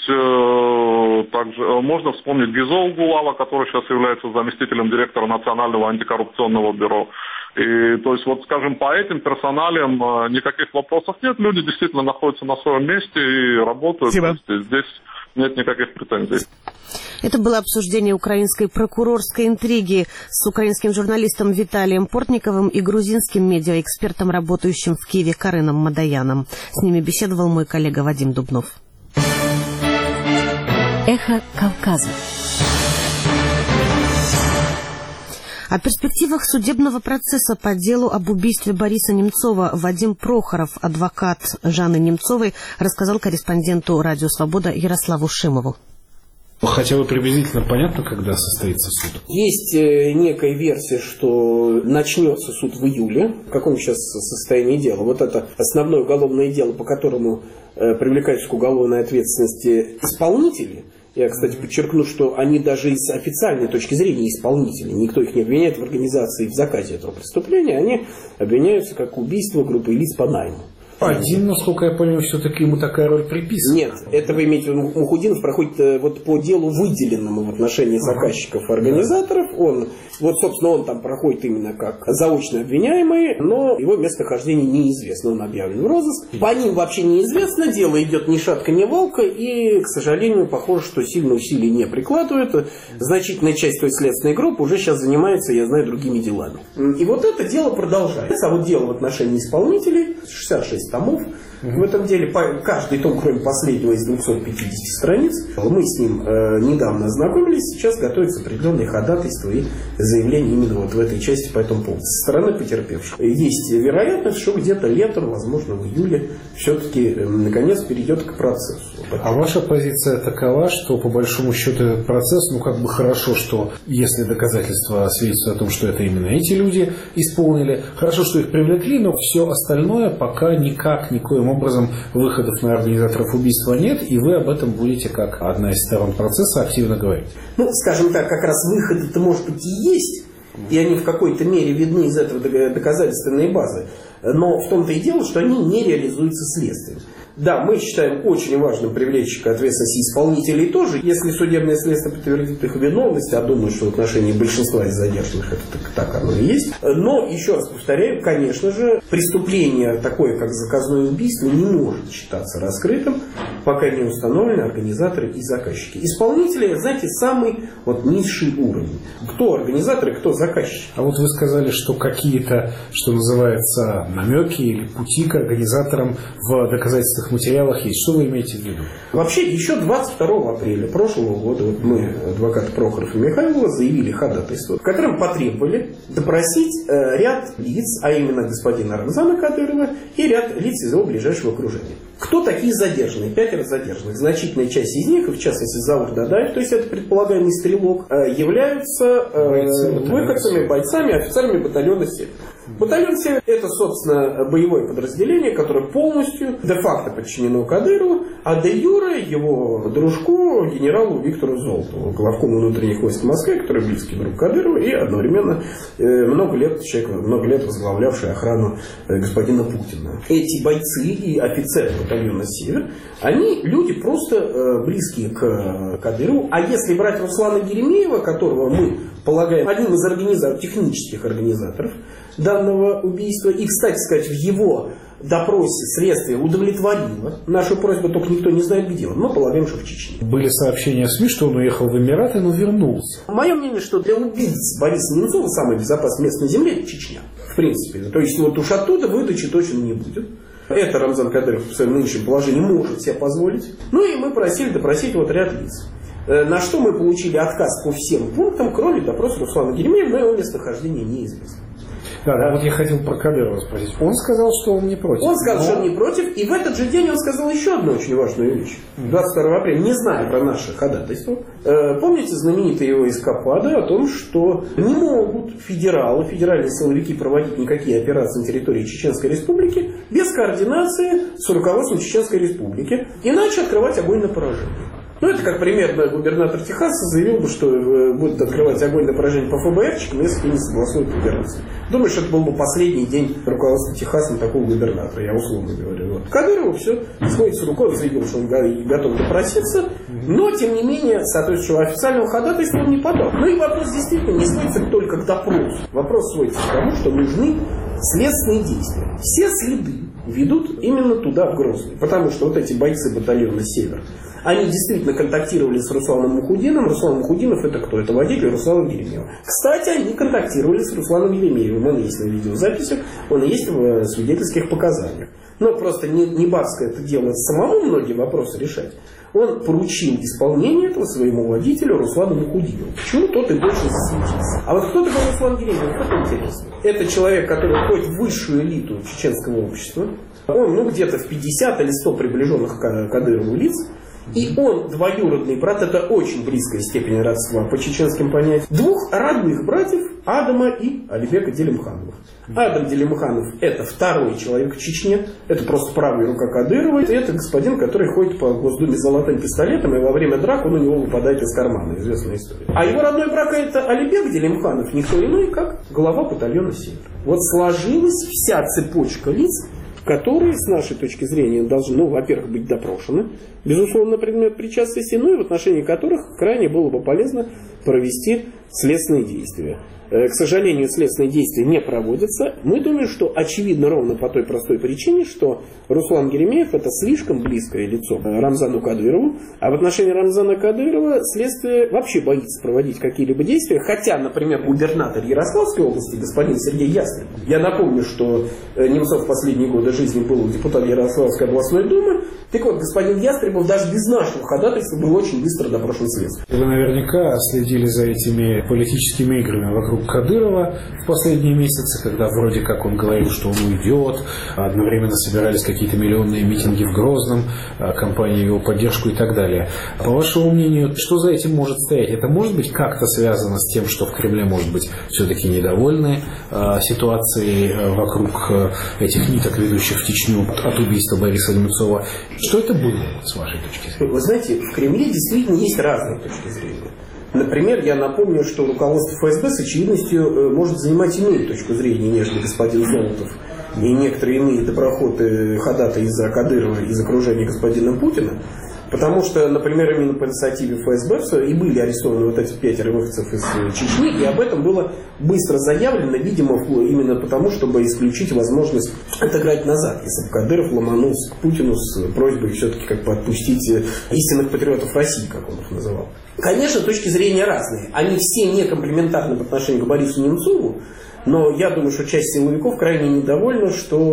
Speaker 13: Гизо Угулава, который сейчас является заместителем директора Национального антикоррупционного бюро. И, то есть, вот, скажем, по этим персоналиям никаких вопросов нет. Люди действительно находятся на своем месте и работают. Здесь нет никаких претензий.
Speaker 1: Это было обсуждение украинской прокурорской интриги с украинским журналистом Виталием Портниковым и грузинским медиаэкспертом, работающим в Киеве, Кареном Мадаяном. С ними беседовал мой коллега Вадим Дубнов.
Speaker 3: Эхо Кавказа.
Speaker 1: О перспективах судебного процесса по делу об убийстве Бориса Немцова Вадим Прохоров, адвокат Жанны Немцовой, рассказал корреспонденту «Радио Свобода» Ярославу Шимову.
Speaker 14: Хотя бы приблизительно понятно, когда состоится суд?
Speaker 15: Есть некая версия, что начнется суд в июле. В каком сейчас состоянии дела? Вот это основное уголовное дело, по которому привлекаются к уголовной ответственности исполнители. Я, кстати, подчеркну, что они даже из официальной точки зрения исполнители, никто их не обвиняет в организации и в заказе этого преступления, они обвиняются как убийство группы лиц по найму.
Speaker 14: Один, насколько я понял, все-таки ему такая роль приписана.
Speaker 15: Нет, это вы имеете в виду, Мухудинов проходит вот по делу, выделенному в отношении заказчиков и организаторов. Он, вот, собственно, он там проходит именно как заочно обвиняемый, но его местонахождение неизвестно, он объявлен в розыск. По ним вообще неизвестно, дело идет ни шатка, ни валка, и, к сожалению, похоже, что сильно усилий не прикладывают. Значительная часть той следственной группы уже сейчас занимается, я знаю, другими делами. И вот это дело продолжается. А вот дело в отношении исполнителей, 66 томов. В этом деле каждый том, кроме последнего, из 250 страниц. Мы с ним недавно ознакомились, сейчас готовятся определенные ходатайства и заявления именно вот в этой части по этому поводу. Со стороны потерпевших есть вероятность, что где-то летом, возможно в июле, все-таки наконец перейдет к процессу.
Speaker 14: А ваша позиция такова, что по большому счету этот процесс, хорошо, что если доказательства свидетельствуют о том, что это именно эти люди исполнили, хорошо, что их привлекли, но все остальное пока никоим образом выходов на организаторов убийства нет, и вы об этом будете, как одна из сторон процесса, активно говорить.
Speaker 15: Скажем так, как раз выходы-то, может быть, и есть, и они в какой-то мере видны из этого доказательственной базы, но в том-то и дело, что они не реализуются следствием. Да, мы считаем очень важным привлечь к ответственности исполнителей тоже. Если судебное следствие подтвердит их виновность, а думаю, что в отношении большинства из задержанных это так оно и есть. Но, еще раз повторяю, конечно же, преступление такое, как заказное убийство, не может считаться раскрытым, пока не установлены организаторы и заказчики. Исполнители, знаете, самый низший уровень. Кто организаторы, кто заказчики.
Speaker 14: А вот вы сказали, что какие-то, что называется, намеки или пути к организаторам в доказательствах материалах есть. Что вы имеете в виду?
Speaker 15: Вообще, еще 22 апреля прошлого года мы, адвокаты Прохоров и Михайлова, заявили ходатайство, в котором потребовали допросить ряд лиц, а именно господина Рамзана Кадырова и ряд лиц из его ближайшего окружения. Кто такие задержанные? 5 задержанных. Значительная часть из них, в частности Заур Дадаев, то есть это предполагаемый стрелок, являются выходцами, бойцами, офицерами батальона «Север». Батальон «Север» — это, собственно, боевое подразделение, которое полностью де-факто подчинено Кадырову, а де-юре его дружку, генералу Виктору Золотову, главкому внутренних войск в Москве, который близкий друг Кадырова и одновременно много лет возглавлявший охрану господина Путина. Эти бойцы и офицеры батальона «Север», они люди просто близкие к Кадырову. А если брать Руслана Еремеева, которого мы полагаем одним из технических организаторов данного убийства, и, кстати сказать, в его допросе следствие удовлетворило нашу просьбу, только никто не знает, где он. Мы полагаем, что в Чечне.
Speaker 14: Были сообщения в СМИ, что он уехал в Эмираты, но вернулся.
Speaker 15: Мое мнение, что для убийц Бориса Немцова самое безопасное место на земле — это Чечня. В принципе. То есть уж оттуда выдачи точно не будет. Это Рамзан Кадыров в своем нынешнем положении может себе позволить. Ну и мы просили допросить вот ряд лиц. На что мы получили отказ по всем пунктам, кроме допроса Руслана Геремеева, но его местонахождение неизвестно.
Speaker 14: Да, вот я хотел про Кадырова спросить. Он сказал, что он не против.
Speaker 15: Он сказал, что он не против, и в этот же день он сказал еще одну очень важную вещь. 22 апреля, не зная про наше ходатайство, помните знаменитые его эскапады о том, что не могут федеральные силовики проводить никакие операции на территории Чеченской Республики без координации с руководством Чеченской Республики, иначе открывать огонь на поражение. Ну, это как примерно губернатор Техаса заявил бы, что будет открывать огонь на поражение по ФБРчикам, если не согласуют операцию. Думаешь, это был бы последний день руководства Техасом такого губернатора, я условно говорю. Вот. Кадырову все сходит с рукой, он заявил, что он готов допроситься, но, тем не менее, соответствующего официального ходатайства он не подал. Ну и вопрос действительно не сводится только к допросу. Вопрос сводится к тому, что нужны следственные действия. Все следы ведут именно туда, в Грозный, потому что вот эти бойцы батальона «Север», они действительно контактировали с Русланом Мухудином. Руслан Мухудинов это кто? Это водитель Руслана Геремеева. Кстати, они контактировали с Русланом Геремеевым. Он есть на видеозаписях, он есть в свидетельских показаниях. Но просто не Барское это дело самому многие вопросы решать. Он поручил исполнение этого своему водителю Руслану Мухудинову. Почему тот и больше засветился? А вот кто такой Руслан Геремеев? Это интересно. Это человек, который входит в высшую элиту чеченского общества. Он где-то в 50 или 100 приближенных к Кадырову лиц. И он двоюродный брат, это очень близкая степень родства по чеченским понятиям, двух родных братьев Адама и Алибека Делимхановых. Адам Делимханов это второй человек в Чечне, это просто правая рука Кадырова, и это господин, который ходит по Госдуме с золотым пистолетом, и во время драк он у него выпадает из кармана, известная история. А его родной брат это Алибек Делимханов, никто иной, как глава батальона «Север». Вот сложилась вся цепочка лиц, которые, с нашей точки зрения, должны, во-первых, быть допрошены, безусловно, на предмет причастности, ну и в отношении которых крайне было бы полезно провести следственные действия. К сожалению, следственные действия не проводятся. Мы думаем, что очевидно ровно по той простой причине, что Руслан Геремеев это слишком близкое лицо Рамзану Кадырову, а в отношении Рамзана Кадырова следствие вообще боится проводить какие-либо действия, хотя, например, губернатор Ярославской области, господин Сергей Ястребов, я напомню, что Немцов в последние годы жизни был депутат Ярославской областной думы, так вот, господин Ястребов даже без нашего ходатайства был очень быстро допрошен следствием.
Speaker 14: Вы наверняка следили за этими политическими играми вокруг Кадырова в последние месяцы, когда вроде как он говорил, что он уйдет, одновременно собирались какие-то миллионные митинги в Грозном, кампания его поддержку и так далее. По вашему мнению, что за этим может стоять? Это может быть как-то связано с тем, что в Кремле, может быть, все-таки недовольны ситуацией вокруг этих ниток, ведущих в Чечню от убийства Бориса Немцова? Что это было, с вашей точки зрения?
Speaker 15: Вы знаете, в Кремле действительно есть разные точки зрения. Например, я напомню, что руководство ФСБ с очевидностью может занимать иную точку зрения, нежели господин Золотов и некоторые иные доброхоты ходатай из-за Кадырова, из окружения господина Путина. Потому что, например, именно по инициативе ФСБ и были арестованы вот эти 5 выходцев из Чечни, и об этом было быстро заявлено, видимо, именно потому, чтобы исключить возможность отыграть назад, если бы Кадыров ломанулся к Путину с просьбой все-таки как бы отпустить истинных патриотов России, как он их называл. Конечно, точки зрения разные. Они все не комплементарны по отношению к Борису Немцову, но я думаю, что часть силовиков крайне недовольна,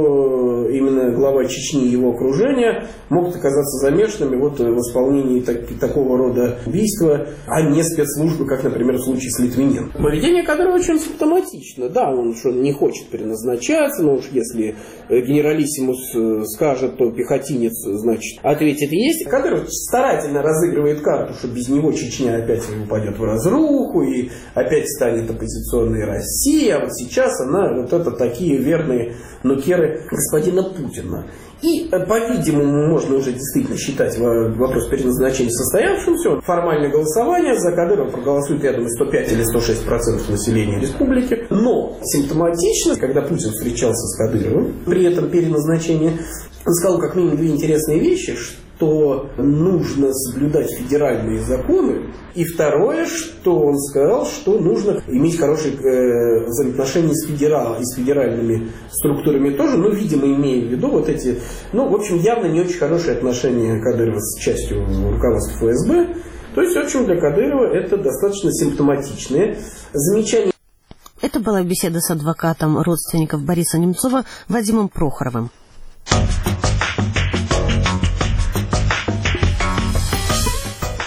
Speaker 15: что именно глава Чечни и его окружения могут оказаться замешанными вот в исполнении такого рода убийства, а не спецслужбы, как, например, в случае с Литвиненко. Поведение Кадырова очень симптоматично. Да, он что не хочет переназначаться, но уж если генералиссимус скажет, то пехотинец, значит, ответит есть. Кадыров старательно разыгрывает карту, что без него Чечня опять упадет в разруху и опять станет оппозиционной Россией, а вот сейчас она вот это такие верные нукеры господина Путина. И, по-видимому, можно уже действительно считать вопрос переназначения состоявшимся. Формальное голосование за Кадырова проголосует, я думаю, 105 или 106% населения республики. Но симптоматично, когда Путин встречался с Кадыровым при этом переназначении, он сказал как минимум две интересные вещи, что нужно соблюдать федеральные законы, и второе, что он сказал, что нужно иметь хорошие взаимоотношения с федеральными структурами тоже, но, видимо, имея в виду вот эти, ну, в общем, явно не очень хорошие отношения Кадырова с частью руководства ФСБ. То есть, в общем, для Кадырова это достаточно симптоматичное замечание.
Speaker 1: Это была беседа с адвокатом родственников Бориса Немцова Вадимом Прохоровым.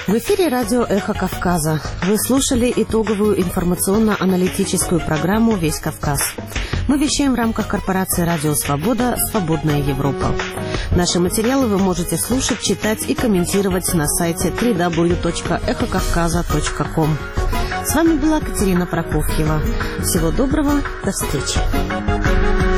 Speaker 1: В эфире радио «Эхо Кавказа». Вы слушали итоговую информационно-аналитическую программу «Весь Кавказ». Мы вещаем в рамках корпорации «Радио Свобода. Свободная Европа». Наши материалы вы можете слушать, читать и комментировать на сайте www.эхокавказа.ком. С вами была Катерина Прокофьева. Всего доброго, до встречи.